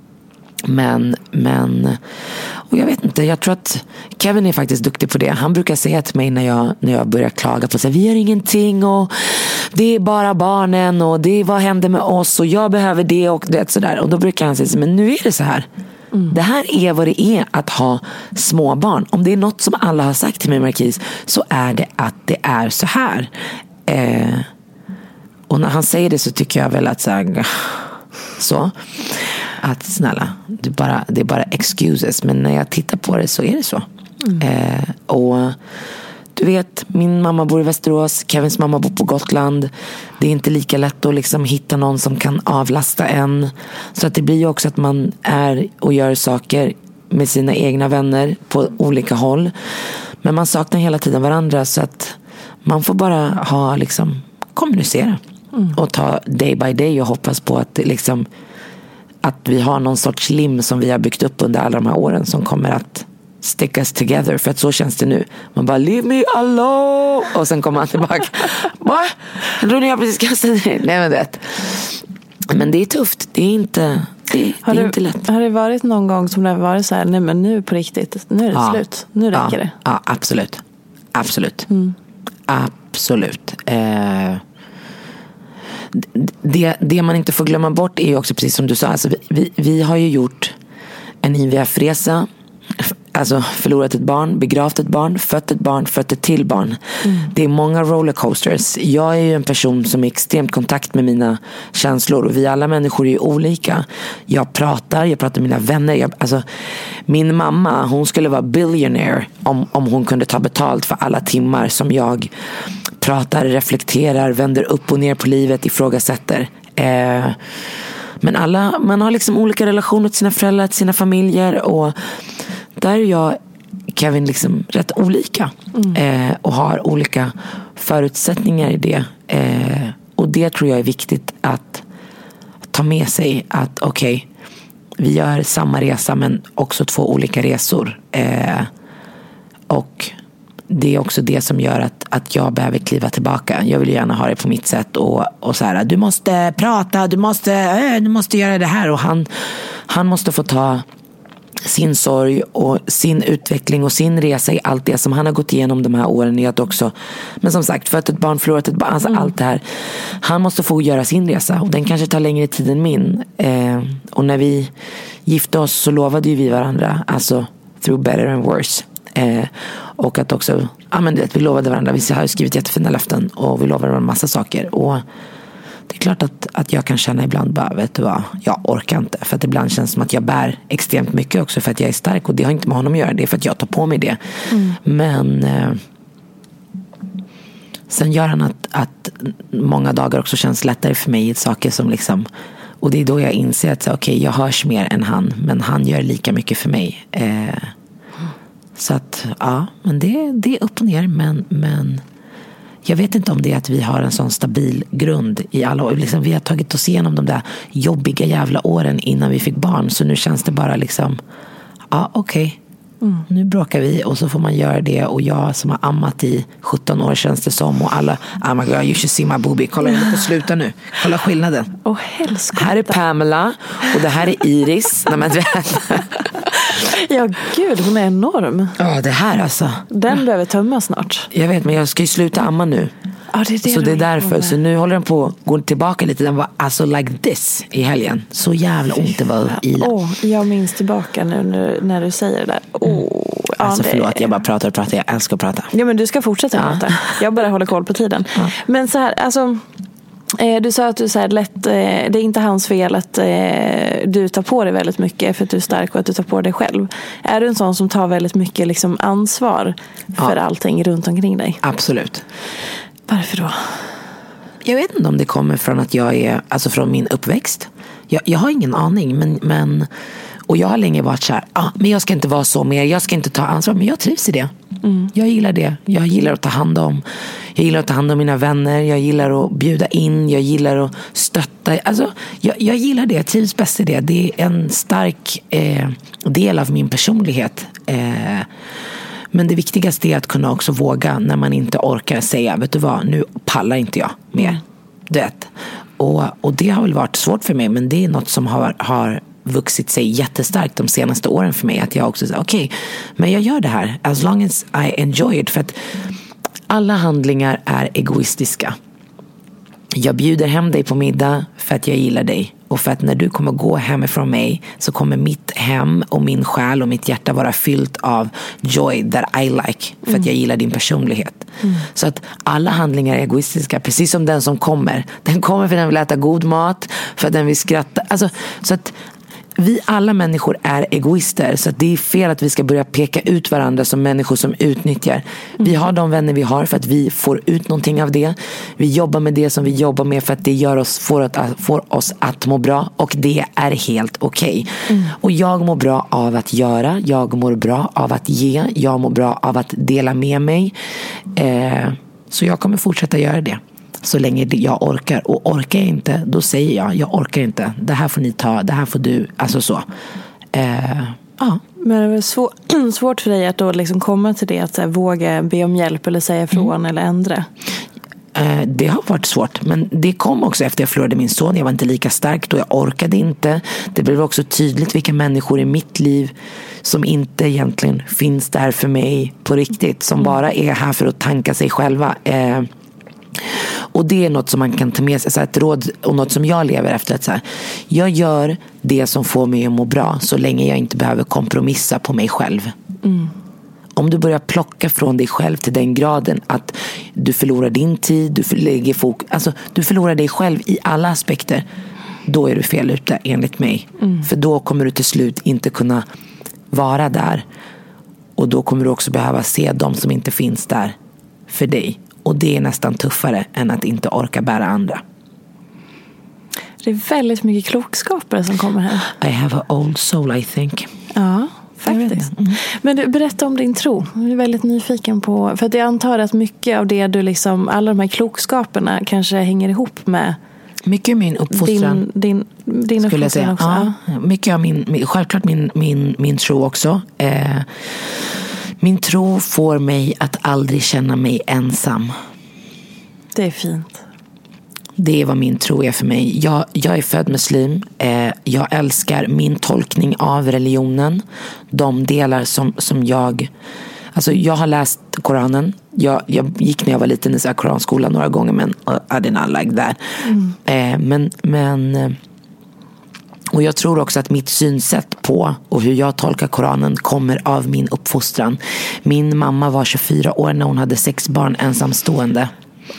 men men och jag vet inte, jag tror att Kevin är faktiskt duktig på det. Han brukar säga till mig när jag, när jag börjar klaga på så här, vi gör ingenting och det är bara barnen och det är vad händer med oss och jag behöver det och det sådär. Och då brukar han säga, men nu är det så här. Mm. Det här är vad det är att ha småbarn. Om det är något som alla har sagt till mig, Marquis, så är det att det är så här. Eh, och när han säger det så tycker jag väl att så här, så att snälla, det är, bara, det är bara excuses. Men när jag tittar på det så är det så. Mm. eh, Och du vet, min mamma bor i Västerås, Kevins mamma bor på Gotland. Det är inte lika lätt att liksom hitta någon som kan avlasta en. Så att det blir ju också att man är och gör saker med sina egna vänner på olika håll. Men man saknar hela tiden varandra, så att man får bara ha liksom kommunicera. Mm. Och ta day by day och hoppas på att det liksom, att vi har någon sorts lim som vi har byggt upp under alla de här åren som kommer att stick us together, för att så känns det nu. Man bara, leave me alone, och sen kommer han tillbaka. Va? Jag tror ni jag precis kastade det. Nej, men det. Men det är tufft. Det är inte, det, har det är det, inte lätt. Har det varit någon gång som det har varit så här, nej men nu på riktigt, nu är det ja. slut. Nu räcker ja. det. Ja, absolut. Absolut. Mm. Absolut. Eh, det, det man inte får glömma bort är ju också, precis som du sa, alltså vi, vi, vi har ju gjort en I V F-resa. alltså förlorat ett barn, begravt ett barn, fött ett barn, fött ett till barn. Mm. Det är många rollercoasters. Jag är ju en person som är extremt kontakt med mina känslor, och vi alla människor är ju olika. Jag pratar, jag pratar med mina vänner. Jag, alltså, min mamma, hon skulle vara billionaire om, om hon kunde ta betalt för alla timmar som jag pratar, reflekterar, vänder upp och ner på livet, ifrågasätter. Eh, men alla, man har liksom olika relationer till sina föräldrar, till sina familjer, och där är jag, Kevin, liksom rätt olika. Mm. Eh, och har olika förutsättningar i det. Eh, och det tror jag är viktigt att ta med sig, att okej, okay, vi gör samma resa men också två olika resor. Eh, och det är också det som gör att, att jag behöver kliva tillbaka. Jag vill gärna ha det på mitt sätt, och, och så här, du måste prata, du måste, äh, du måste göra det här, och han, han måste få ta sin sorg och sin utveckling och sin resa i allt det som han har gått igenom de här åren, är att också, men som sagt, fött ett barn, förlorat ett barn, alltså mm. allt det här, han måste få göra sin resa, och den kanske tar längre tid än min. Eh, och när vi gifte oss så lovade ju vi varandra, alltså through better and worse. Eh, och att också, ja men det, vi lovade varandra, vi har ju skrivit jättefina löften, och vi lovade varandra massa saker, och det är klart att, att jag kan känna ibland bara, vet du vad, jag orkar inte, för att ibland känns det som att jag bär extremt mycket också för att jag är stark, och det har inte med honom att göra, det är för att jag tar på mig det. Mm. Men eh, sen gör han att, att många dagar också känns lättare för mig i saker som liksom, och det är då jag inser att okej, okay, jag hörs mer än han, men han gör lika mycket för mig. Eh, så att, ja, men det, det är upp och ner, men, men jag vet inte om det är att vi har en sån stabil grund i alla år. Liksom, vi har tagit oss igenom de där jobbiga jävla åren innan vi fick barn. Så nu känns det bara liksom, ja okej, okay. mm. nu bråkar vi, och så får man göra det. Och jag som har ammat i sjutton år känns det som, och alla, oh my god, you should see my boobie. Kolla inte på sluta nu, kolla skillnaden. Oh, helskotta. Här är Pamela, och det här är Iris. Nej, men ja gud, hon är enorm. Ja, det här alltså. Den behöver tömmas snart. Jag vet, men jag ska ju sluta amma nu. Ja, det är det. Så det är därför. Så nu håller den på att gå tillbaka lite. Den var alltså like this i helgen. Så jävla ont det var i. Oh, jag minns tillbaka nu, nu när du säger det där. Oh, ja, alltså det... förlåt, jag bara pratar och pratar. Jag älskar att prata. Ja, men du ska fortsätta ja. prata. Jag bara håller koll på tiden. Ja. Men så här, alltså... Du sa att du så här, lätt, det är inte hans fel att du tar på dig väldigt mycket för att du är stark och att du tar på dig själv. Är du en sån som tar väldigt mycket liksom ansvar för ja. allting runt omkring dig? Absolut. Varför då? Jag vet inte om det kommer från att jag är, alltså från min uppväxt. Jag, jag har ingen aning, men, men och jag har länge varit så här, ah, men jag ska inte vara så mer, jag ska inte ta ansvar, men jag trivs i det. Mm. Jag gillar det. Jag gillar att ta hand om Jag gillar att ta hand om mina vänner. Jag gillar att bjuda in. Jag gillar att stötta. Alltså, jag, jag gillar det. Jag trivs bäst i det. Det är en stark eh, del av min personlighet. Eh, men det viktigaste är att kunna också våga när man inte orkar säga, vet du vad, nu pallar inte jag mer. Det. Och, och det har väl varit svårt för mig, men det är något som har, har vuxit sig jättestarkt de senaste åren för mig, att jag också säger okej, okay, men jag gör det här as long as I enjoy it, för att alla handlingar är egoistiska. Jag bjuder hem dig på middag för att jag gillar dig, och för att när du kommer gå hemifrån mig så kommer mitt hem och min själ och mitt hjärta vara fyllt av joy that I like, för att jag gillar din personlighet. Mm. Så att alla handlingar är egoistiska, precis som den som kommer. Den kommer för att den vill äta god mat, för att den vill skratta. Alltså, så att vi alla människor är egoister, så att det är fel att vi ska börja peka ut varandra som människor som utnyttjar. Mm. Vi har de vänner vi har för att vi får ut någonting av det. Vi jobbar med det som vi jobbar med för att det gör oss, får, att, får oss att må bra, och det är helt okej. Okay. Mm. Och jag mår bra av att göra, jag mår bra av att ge, jag mår bra av att dela med mig. Eh, så jag kommer fortsätta göra det så länge jag orkar. Och orkar jag inte, då säger jag, jag orkar inte. Det här får ni ta, det här får du. Alltså så. Eh, ja. Men det är svår, svårt för dig att då liksom komma till det, att så här, våga be om hjälp eller säga ifrån mm. eller ändra? Eh, det har varit svårt, men det kom också efter jag förlorade min son. Jag var inte lika stark då, jag orkade inte. Det blev också tydligt vilka människor i mitt liv som inte egentligen finns där för mig på riktigt, som mm. bara är här för att tanka sig själva. Eh, Och det är något som man kan ta med sig, så ett råd, och något som jag lever efter, att så här, jag gör det som får mig att må bra så länge jag inte behöver kompromissa på mig själv. Mm. Om du börjar plocka från dig själv till den graden att du förlorar din tid, du lägger fokus, alltså du förlorar dig själv i alla aspekter, då är du fel ute enligt mig. Mm. För då kommer du till slut inte kunna vara där. Och då kommer du också behöva se de som inte finns där för dig. Och det är nästan tuffare än att inte orka bära andra. Det är väldigt mycket klokskaper som kommer här. I have an old soul, I think. Ja, faktiskt. Mm. Men du, berätta om din tro. Jag är väldigt nyfiken på, för att jag antar att mycket av det du liksom, alla de här klokskaperna kanske hänger ihop med mycket min uppfostran. Din, din, din skulle jag säga. Också. Ja, mycket av min, självklart min, min, min tro också. Eh, min tro får mig att aldrig känna mig ensam. Det är fint. Det är vad min tro är för mig. Jag, jag är född muslim. Eh, jag älskar min tolkning av religionen. De delar som, som jag... Alltså jag har läst Koranen. Jag, jag gick när jag var liten i så här koranskolan några gånger, men I did not like that. Mm. Eh, men, men... Och jag tror också att mitt synsätt på och hur jag tolkar Koranen kommer av min uppfostran. Min mamma var tjugofyra år när hon hade sex barn ensamstående.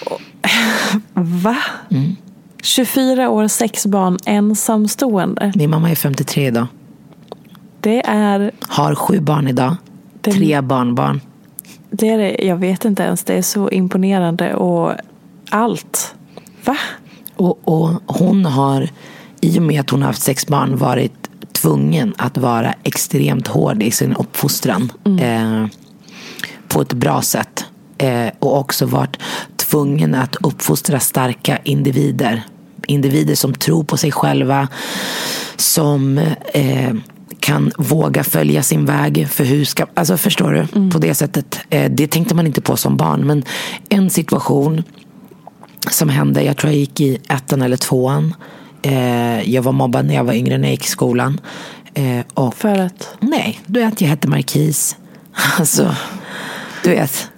Va? Mm. tjugofyra år, sex barn, ensamstående. Min mamma är femtiotre idag. Det är... Har sju barn idag. Det... Tre barnbarn. Det är det, jag vet inte ens. Det är så imponerande och allt. Va? Och, och hon har, i och med att hon har haft sex barn, varit tvungen att vara extremt hård i sin uppfostran. Mm. Eh, på ett bra sätt. Eh, och också varit tvungen att uppfostra starka individer. Individer som tror på sig själva. Som eh, kan våga följa sin väg. För hur ska, alltså förstår du? Mm. På det sättet. Eh, det tänkte man inte på som barn. Men en situation som hände. Jag tror jag gick i ettan eller tvåan. Eh, jag var mobbad när jag var yngre, när jag gick i skolan. Eh, och, för att? Nej, du vet, jag hette Marquis. Alltså, du vet...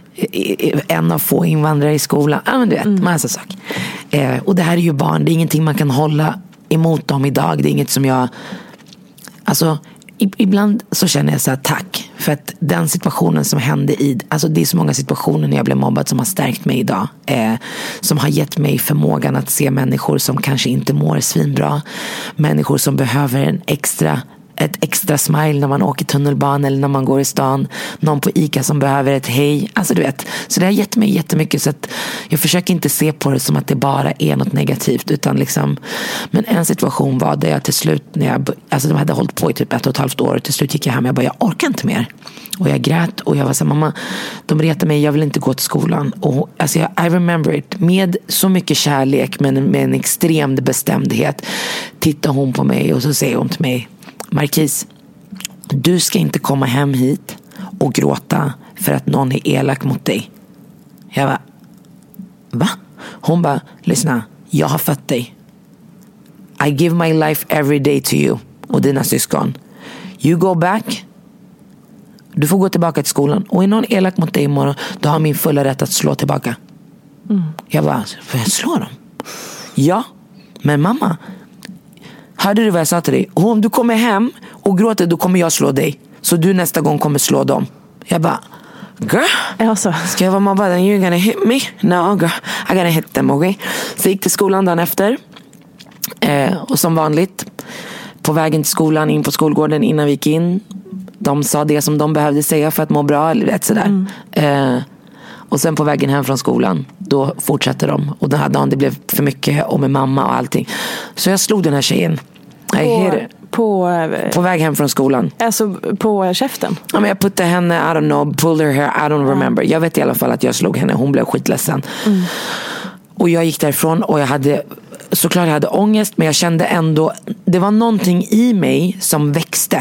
en av få invandrare i skolan. Ja, men du vet, mm. massa saker. Eh, och det här är ju barn. Det är ingenting man kan hålla emot dem idag. Det är inget som jag... Alltså, ibland så känner jag så här, tack. För att den situationen som hände i... Alltså det är så många situationer när jag blev mobbad som har stärkt mig idag. Eh, som har gett mig förmågan att se människor som kanske inte mår svinbra. Människor som behöver en extra... ett extra smile när man åker tunnelbanan eller när man går i stan. Någon på Ica som behöver ett hej. Alltså du vet. Så det har gett mig jättemycket, så att jag försöker inte se på det som att det bara är något negativt, utan liksom, men en situation var där jag till slut, när jag, alltså de hade hållit på i typ ett och ett halvt år, och till slut gick jag hem och jag bara, jag orkar inte mer. Och jag grät och jag var så här, mamma, de retar mig, jag vill inte gå till skolan. Och alltså jag, I remember it, med så mycket kärlek, men med en extrem bestämdhet tittar hon på mig och så säger hon till mig, Marquis, du ska inte komma hem hit och gråta för att någon är elak mot dig. Jag bara, va? Hon bara, lyssna, jag har fött dig. I give my life every day to you och dina syskon. You go back. Du får gå tillbaka till skolan. Och är någon elak mot dig imorgon, då har min fulla rätt att slå tillbaka. Mm. Jag bara, får jag slå dem? Ja, men mamma, hörde du vad jag sa till dig? Om du kommer hem och gråter, då kommer jag slå dig. Så du nästa gång kommer slå dem. Jag bara, girl, alltså. Ska jag vara mobbad? You're gonna hit me? No, girl, I gotta hit them, okay? Så jag gick till skolan dagen efter. Eh, och som vanligt, på vägen till skolan, in på skolgården innan vi gick in, de sa det som de behövde säga för att må bra, eller vet sådär. Mm. Eh, och sen på vägen hem från skolan, då fortsatte de. Och den här dagen det blev för mycket, och med mamma och allting. Så jag slog den här tjejen. På, på, på väg hem från skolan. Alltså på käften? Ja, men jag puttade henne, I don't know, pulled her hair, I don't remember. Jag vet i alla fall att jag slog henne, hon blev skitledsen. Mm. Och jag gick därifrån och jag hade, såklart jag hade ångest, men jag kände ändå, det var någonting i mig som växte.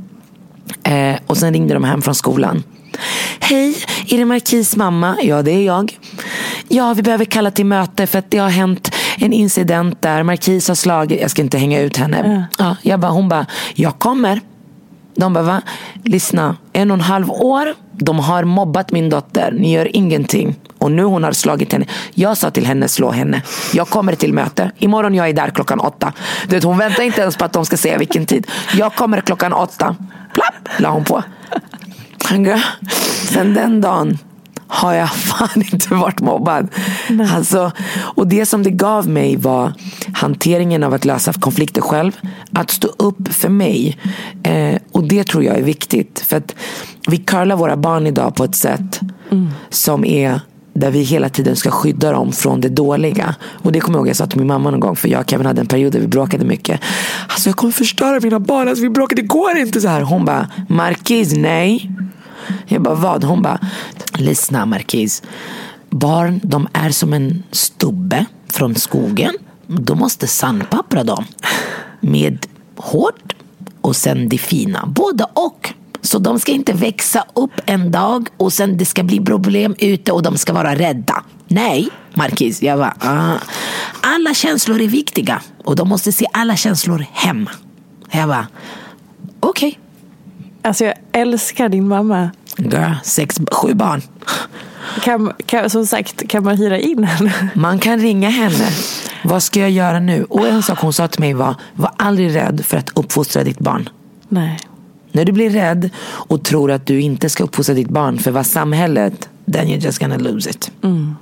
Eh, och sen ringde de hem från skolan. Hej, är det Marquis mamma? Ja, det är jag. Ja, vi behöver kalla till möte för att det har hänt en incident där Marquis har slagit. Jag ska inte hänga ut henne. Mm. Ja, jag bara, hon bara, jag kommer. De bara, va? Lyssna, en och en halv år. De har mobbat min dotter. Ni gör ingenting. Och nu hon har slagit henne. Jag sa till henne, slå henne. Jag kommer till möte. Imorgon jag är där klockan åtta. Du vet, hon väntar inte ens på att de ska säga vilken tid. Jag kommer klockan åtta. Plapp, la hon på. Sen den dagen har jag fan inte varit mobbad. Alltså, och det som det gav mig var hanteringen av att lösa konflikter själv, att stå upp för mig. Eh, och det tror jag är viktigt. För att vi curlar våra barn idag på ett sätt mm. som är där vi hela tiden ska skydda dem från det dåliga. Och det kommer jag ihåg, jag sa till min mamma någon gång, för jag och Kevin hade en period där vi bråkade mycket. Alltså jag kommer förstöra mina barn, alltså vi bråkade, det går inte så här. Hon bara, Marquis, nej. Jag bara, vad? Hon bara, lyssna Marquis, barn, de är som en stubbe från skogen. De måste sandpappra dem med hårt och sen det fina, både och. Så de ska inte växa upp en dag och sen det ska bli problem ute och de ska vara rädda. Nej, Marquis, jag bara, ah. alla känslor är viktiga och de måste se alla känslor hemma. Jag bara, okej. Okay. Alltså jag älskar din mamma. Girl, sex, sju barn. Kan, kan, som sagt, kan man hyra in henne? Man kan ringa henne. Vad ska jag göra nu? Och en sak hon sa till mig var, var aldrig rädd för att uppfostra ditt barn. Nej. När du blir rädd och tror att du inte ska uppfostra ditt barn för vad samhället, then you're just gonna lose it. Mm.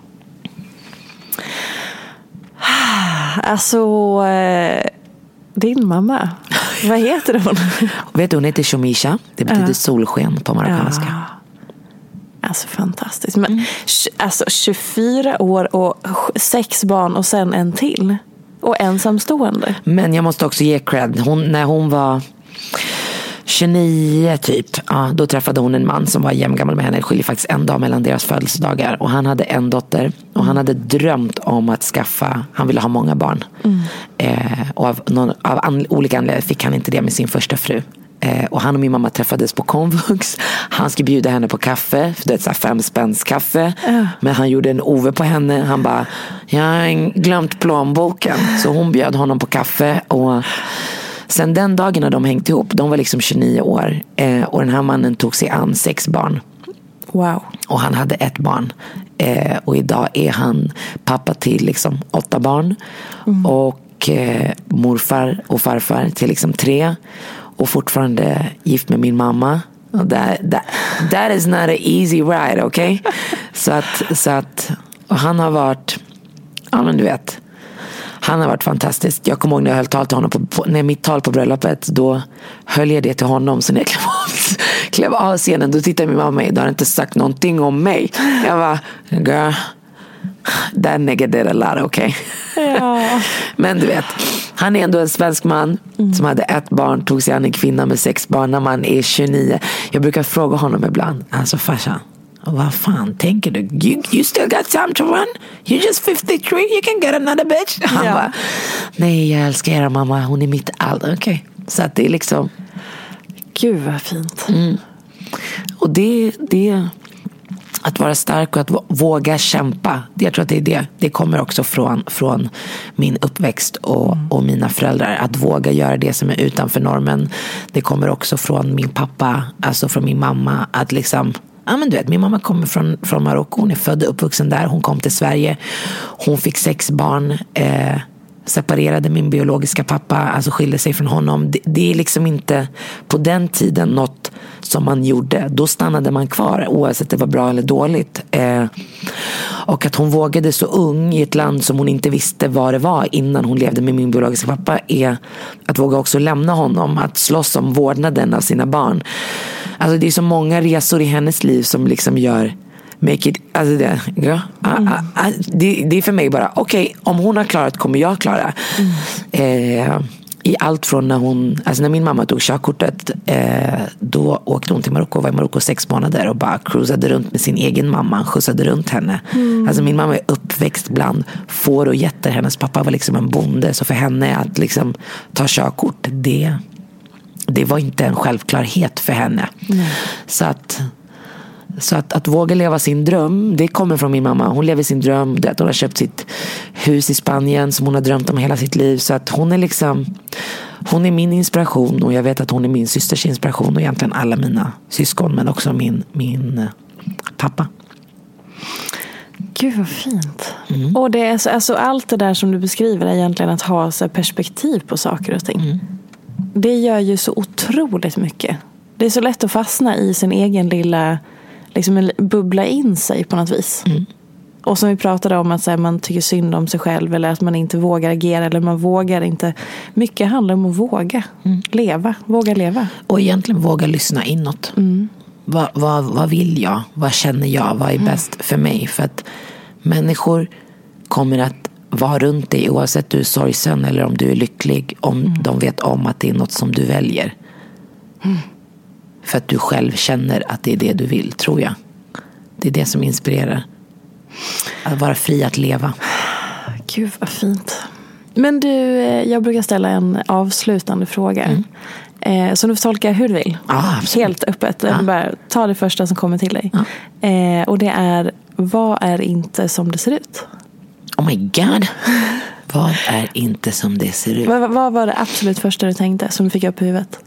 Alltså, eh, din mamma, vad heter hon? Vet du, hon heter Shomisha. Det betyder uh. solsken på marockanska. Ja. Alltså fantastiskt. Men mm. alltså tjugofyra år och sex barn och sen en till. Och ensamstående. Men jag måste också ge cred. Hon, när hon var tjugonio typ, ja, då träffade hon en man som var jämngammal med henne. Det skiljer faktiskt en dag mellan deras födelsedagar. Och han hade en dotter. Och han hade drömt om att skaffa, han ville ha många barn. Mm. Eh, och av, någon, av an, olika anledningar fick han inte det med sin första fru. Eh, och han och min mamma träffades på komvux. Han skulle bjuda henne på kaffe, för det är ett så här fem spänns kaffe. Uh. Men han gjorde en ove på henne. Han bara, jag har glömt plånboken. Så hon bjöd honom på kaffe. Och sen den dagen när de hängt ihop, de var liksom tjugonio år. Eh, och den här mannen tog sig an sex barn. Wow. Och han hade ett barn. Eh, och idag är han pappa till liksom åtta barn. Mm. Och eh, morfar och farfar till liksom tre. Och fortfarande gift med min mamma. Och that, that, that is not an easy ride, okay? Så att, så att och han har varit, ja men du vet, han har varit fantastisk. Jag kommer ihåg när jag höll tal till honom på, på, när mitt tal på bröllopet, då höll jag det till honom. Så när jag klev av, klev av scenen, då tittade min mamma mig. Du har inte sagt någonting om mig. Jag var, girl, that nigga did a lot, okay? Ja. Men du vet, han är ändå en svensk man mm. som hade ett barn, tog sig an en kvinna med sex barn när man är tjugonio. Jag brukar fråga honom ibland, alltså farsan, vad fan tänker du? You, you still got time to run? You're just fifty-three, you can get another bitch. Han ja. bara, nej jag älskar er mamma, hon är mitt allt. Okej, okay. Så att det är liksom, gud vad fint. Mm. Och det, det att vara stark och att våga kämpa, det, jag tror att det är det. Det kommer också från, från min uppväxt och, mm. och mina föräldrar. Att våga göra det som är utanför normen. Det kommer också från min pappa, alltså från min mamma. Att liksom, ja men du vet, min mamma kommer från, från Marocko. Hon är född och uppvuxen där. Hon kom till Sverige. Hon fick sex barn. Eh, separerade min biologiska pappa, alltså skilde sig från honom. Det, det är liksom inte på den tiden något som man gjorde. Då stannade man kvar oavsett det var bra eller dåligt. Eh, och att hon vågade så ung i ett land som hon inte visste vad det var innan hon levde med min biologiska pappa, är att våga också lämna honom, att slåss om vårdnaden av sina barn. Alltså det är så många resor i hennes liv som liksom gör make it, alltså det, ja, mm. a, a, det, det är för mig bara okej, okay, om hon har klarat kommer jag klara. Mm. eh, i allt från när hon, alltså när min mamma tog körkortet, eh, då åkte hon till Marocko, var i Marocko sex månader och bara cruisade runt med sin egen mamma, skjutsade runt henne. Mm. Alltså min mamma är uppväxt bland får och getter, hennes pappa var liksom en bonde, så för henne att liksom ta körkort, det det var inte en självklarhet för henne. Mm. Så att Så att, att våga leva sin dröm, det kommer från min mamma. Hon lever sin dröm, det att hon har köpt sitt hus i Spanien som hon har drömt om hela sitt liv. Så att hon är liksom, hon är min inspiration. Och jag vet att hon är min systers inspiration. Och egentligen alla mina syskon, men också min, min pappa. Gud vad fint. Mm. Och det är så, alltså, allt det där som du beskriver är egentligen att ha så perspektiv på saker och ting. Mm. Det gör ju så otroligt mycket. Det är så lätt att fastna i sin egen lilla, liksom bubbla in sig på något vis. Mm. Och som vi pratade om, att så här, man tycker synd om sig själv, eller att man inte vågar agera, eller man vågar inte. Mycket handlar om att våga mm. leva, våga leva. Och egentligen våga lyssna inåt. Mm. Vad, vad, vad vill jag? Vad känner jag? Vad är mm. bäst för mig? För att människor kommer att vara runt dig oavsett du är sorgsen eller om du är lycklig, om mm. de vet om att det är något som du väljer. Mm. För att du själv känner att det är det du vill, tror jag. Det är det som inspirerar. Att vara fri att leva. Gud vad fint. Men du, jag brukar ställa en avslutande fråga. Mm. Eh, så du får tolka hur du vill. Ah, helt öppet. Ja. Bara ta det första som kommer till dig. Ja. Eh, och det är, vad är inte som det ser ut? Oh my god. Vad är inte som det ser ut? Vad, vad var det absolut första du tänkte som du fick upp i huvudet?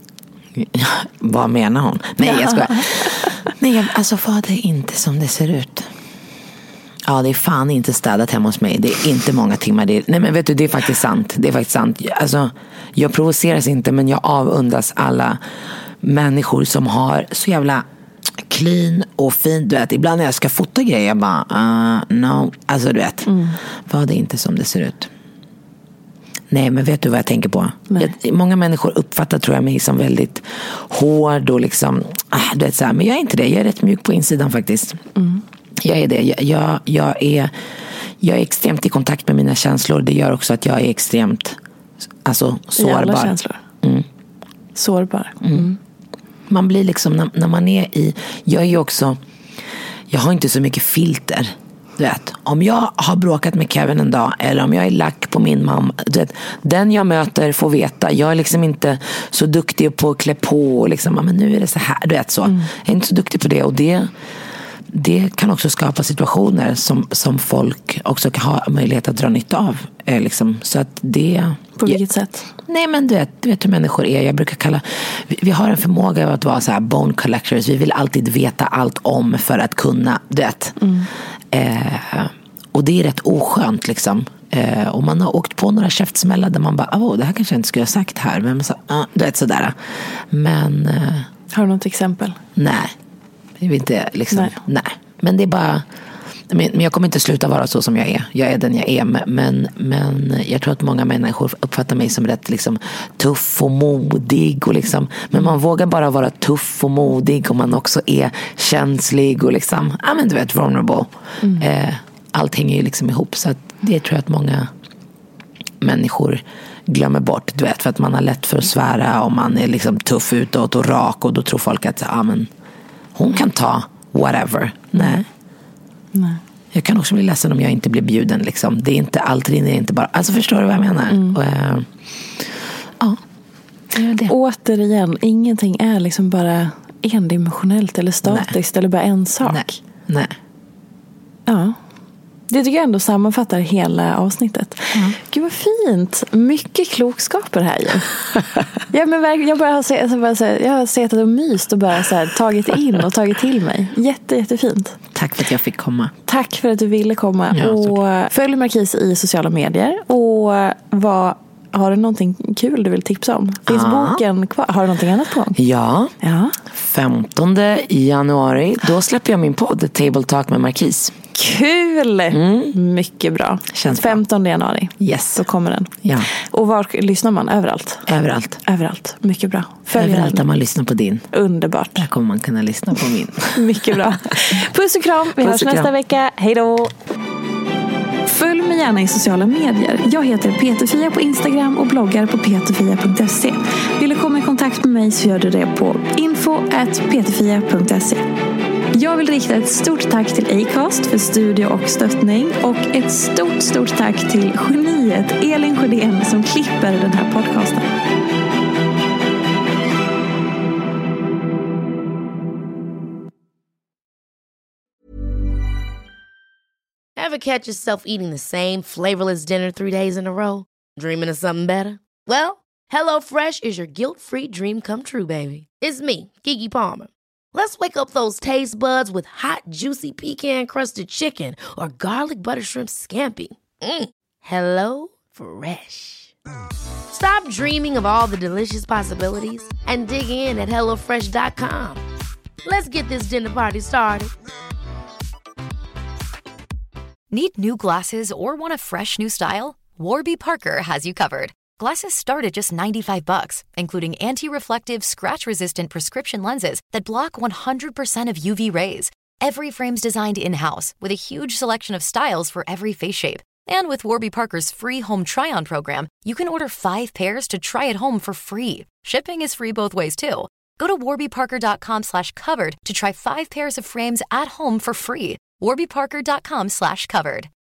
Vad menar hon? Nej, jag ska. Nej, alltså vad är inte som det ser ut? Ja, det är fan inte städat hemma hos mig. Det är inte många timmar. Det är, nej men vet du, det är faktiskt sant. Det är faktiskt sant. Alltså, jag provoceras inte, men jag avundas alla människor som har så jävla clean och fint. Du vet, ibland när jag ska fota grejer, jag bara, uh, no. Alltså du vet, mm. vad det är inte som det ser ut. Nej, men vet du vad jag tänker på? Jag, många människor uppfattar, tror jag, mig som väldigt hård och liksom, ah, du vet så här, men jag är inte det. Jag är rätt mjuk på insidan faktiskt. Mm. Jag är det. Jag, jag, jag, är, jag är extremt i kontakt med mina känslor. Det gör också att jag är extremt, alltså, sårbar. Alla känslor. Mm. Sårbar. Mm. Mm. Man blir liksom, när, när man är i, jag är ju också, jag har inte så mycket filter. Du vet, om jag har bråkat med Kevin en dag, eller om jag är lack på min mamma, du vet, den jag möter får veta. Jag är liksom inte så duktig på att klä på och liksom, men nu är det så här, du vet så. Mm. Jag är inte så duktig på det, och det det kan också skapa situationer som, som folk också kan ha möjlighet att dra nytta av. Eh, liksom. Så att det... På vilket ja, sätt? Nej, men du vet, du vet hur människor är. Jag brukar kalla... Vi, vi har en förmåga av att vara så här bone collectors. Vi vill alltid veta allt om för att kunna, du vet. Mm. Eh, och det är rätt oskönt liksom. Eh, och man har åkt på några käftsmällar där man bara, åh, det här kanske jag inte skulle ha sagt här. Men så, ah, du vet, sådär. Men... Eh, har du något exempel? Nej. Jag vill inte liksom, nej. nej. Men det är bara, men jag kommer inte sluta vara så som jag är. Jag är den jag är, men, men jag tror att många människor uppfattar mig som rätt liksom tuff och modig och liksom, men man vågar bara vara tuff och modig om man också är känslig och liksom, ja men du vet, vulnerable. Mm. Eh, allt hänger ju liksom ihop, så att det tror jag att många människor glömmer bort, du vet, för att man har lätt för att svära och man är liksom tuff utåt och rak, och då tror folk att, ja men hon kan ta whatever. Nej. Nej. Jag kan också bli ledsen om jag inte blir bjuden liksom. Det är inte alltid, det är inte bara, alltså förstår du vad jag menar? Mm. Och, äh, ja, det är det. Återigen, ingenting är liksom bara endimensionellt eller statiskt. Nej. Eller bara en sak. Nej. Nej. Ja. Det tycker jag ändå sammanfattar hela avsnittet. Mm. Gud vad fint. Mycket klokskaper här ju. ja, men jag, bara har sett, alltså bara så här, jag har sett och myst och bara så här, tagit in och tagit till mig. Jätte, jättefint. Tack för att jag fick komma. Tack för att du ville komma. Ja, och följ Marquise i sociala medier. Och vad... Har du någonting kul du vill tipsa om? Finns ja. boken kvar? Har du någonting annat på gång? Ja. ja. femtonde januari, då släpper jag min podd Table Talk med Marquise. Kul! Mm. Mycket bra. Känns femtonde januari. Yes. Då kommer den. Ja. Och var lyssnar man? Överallt? Överallt. Överallt. Mycket bra. Följ Överallt där man lyssnar på din. Underbart. Där kommer man kunna lyssna på min. Mycket bra. Puss och kram. Vi Puss hörs nästa kram. vecka. Hej då! Följ mig gärna i sociala medier. Jag heter Peterfia på Instagram och bloggar på peterfia punkt se. Vill du komma i kontakt med mig så gör du det på info at peterfia punkt se. Jag vill rikta ett stort tack till Acast för studio och stöttning. Och ett stort, stort tack till geniet Elin Sjödén som klipper den här podcasten. Ever catch yourself eating the same flavorless dinner three days in a row? Dreaming of something better? Well, HelloFresh is your guilt-free dream come true, baby. It's me, Keke Palmer. Let's wake up those taste buds with hot, juicy pecan-crusted chicken or garlic butter shrimp scampi. Mm. Hello Fresh. Stop dreaming of all the delicious possibilities and dig in at hello fresh dot com. Let's get this dinner party started. Need new glasses or want a fresh new style? Warby Parker has you covered. Glasses start at just ninety-five bucks, including anti-reflective, scratch-resistant prescription lenses that block one hundred percent of U V rays. Every frame's designed in-house with a huge selection of styles for every face shape. And with Warby Parker's free home try-on program, you can order five pairs to try at home for free. Shipping is free both ways, too. Go to warby parker dot com slash covered to try five pairs of frames at home for free. warby parker dot com slash covered.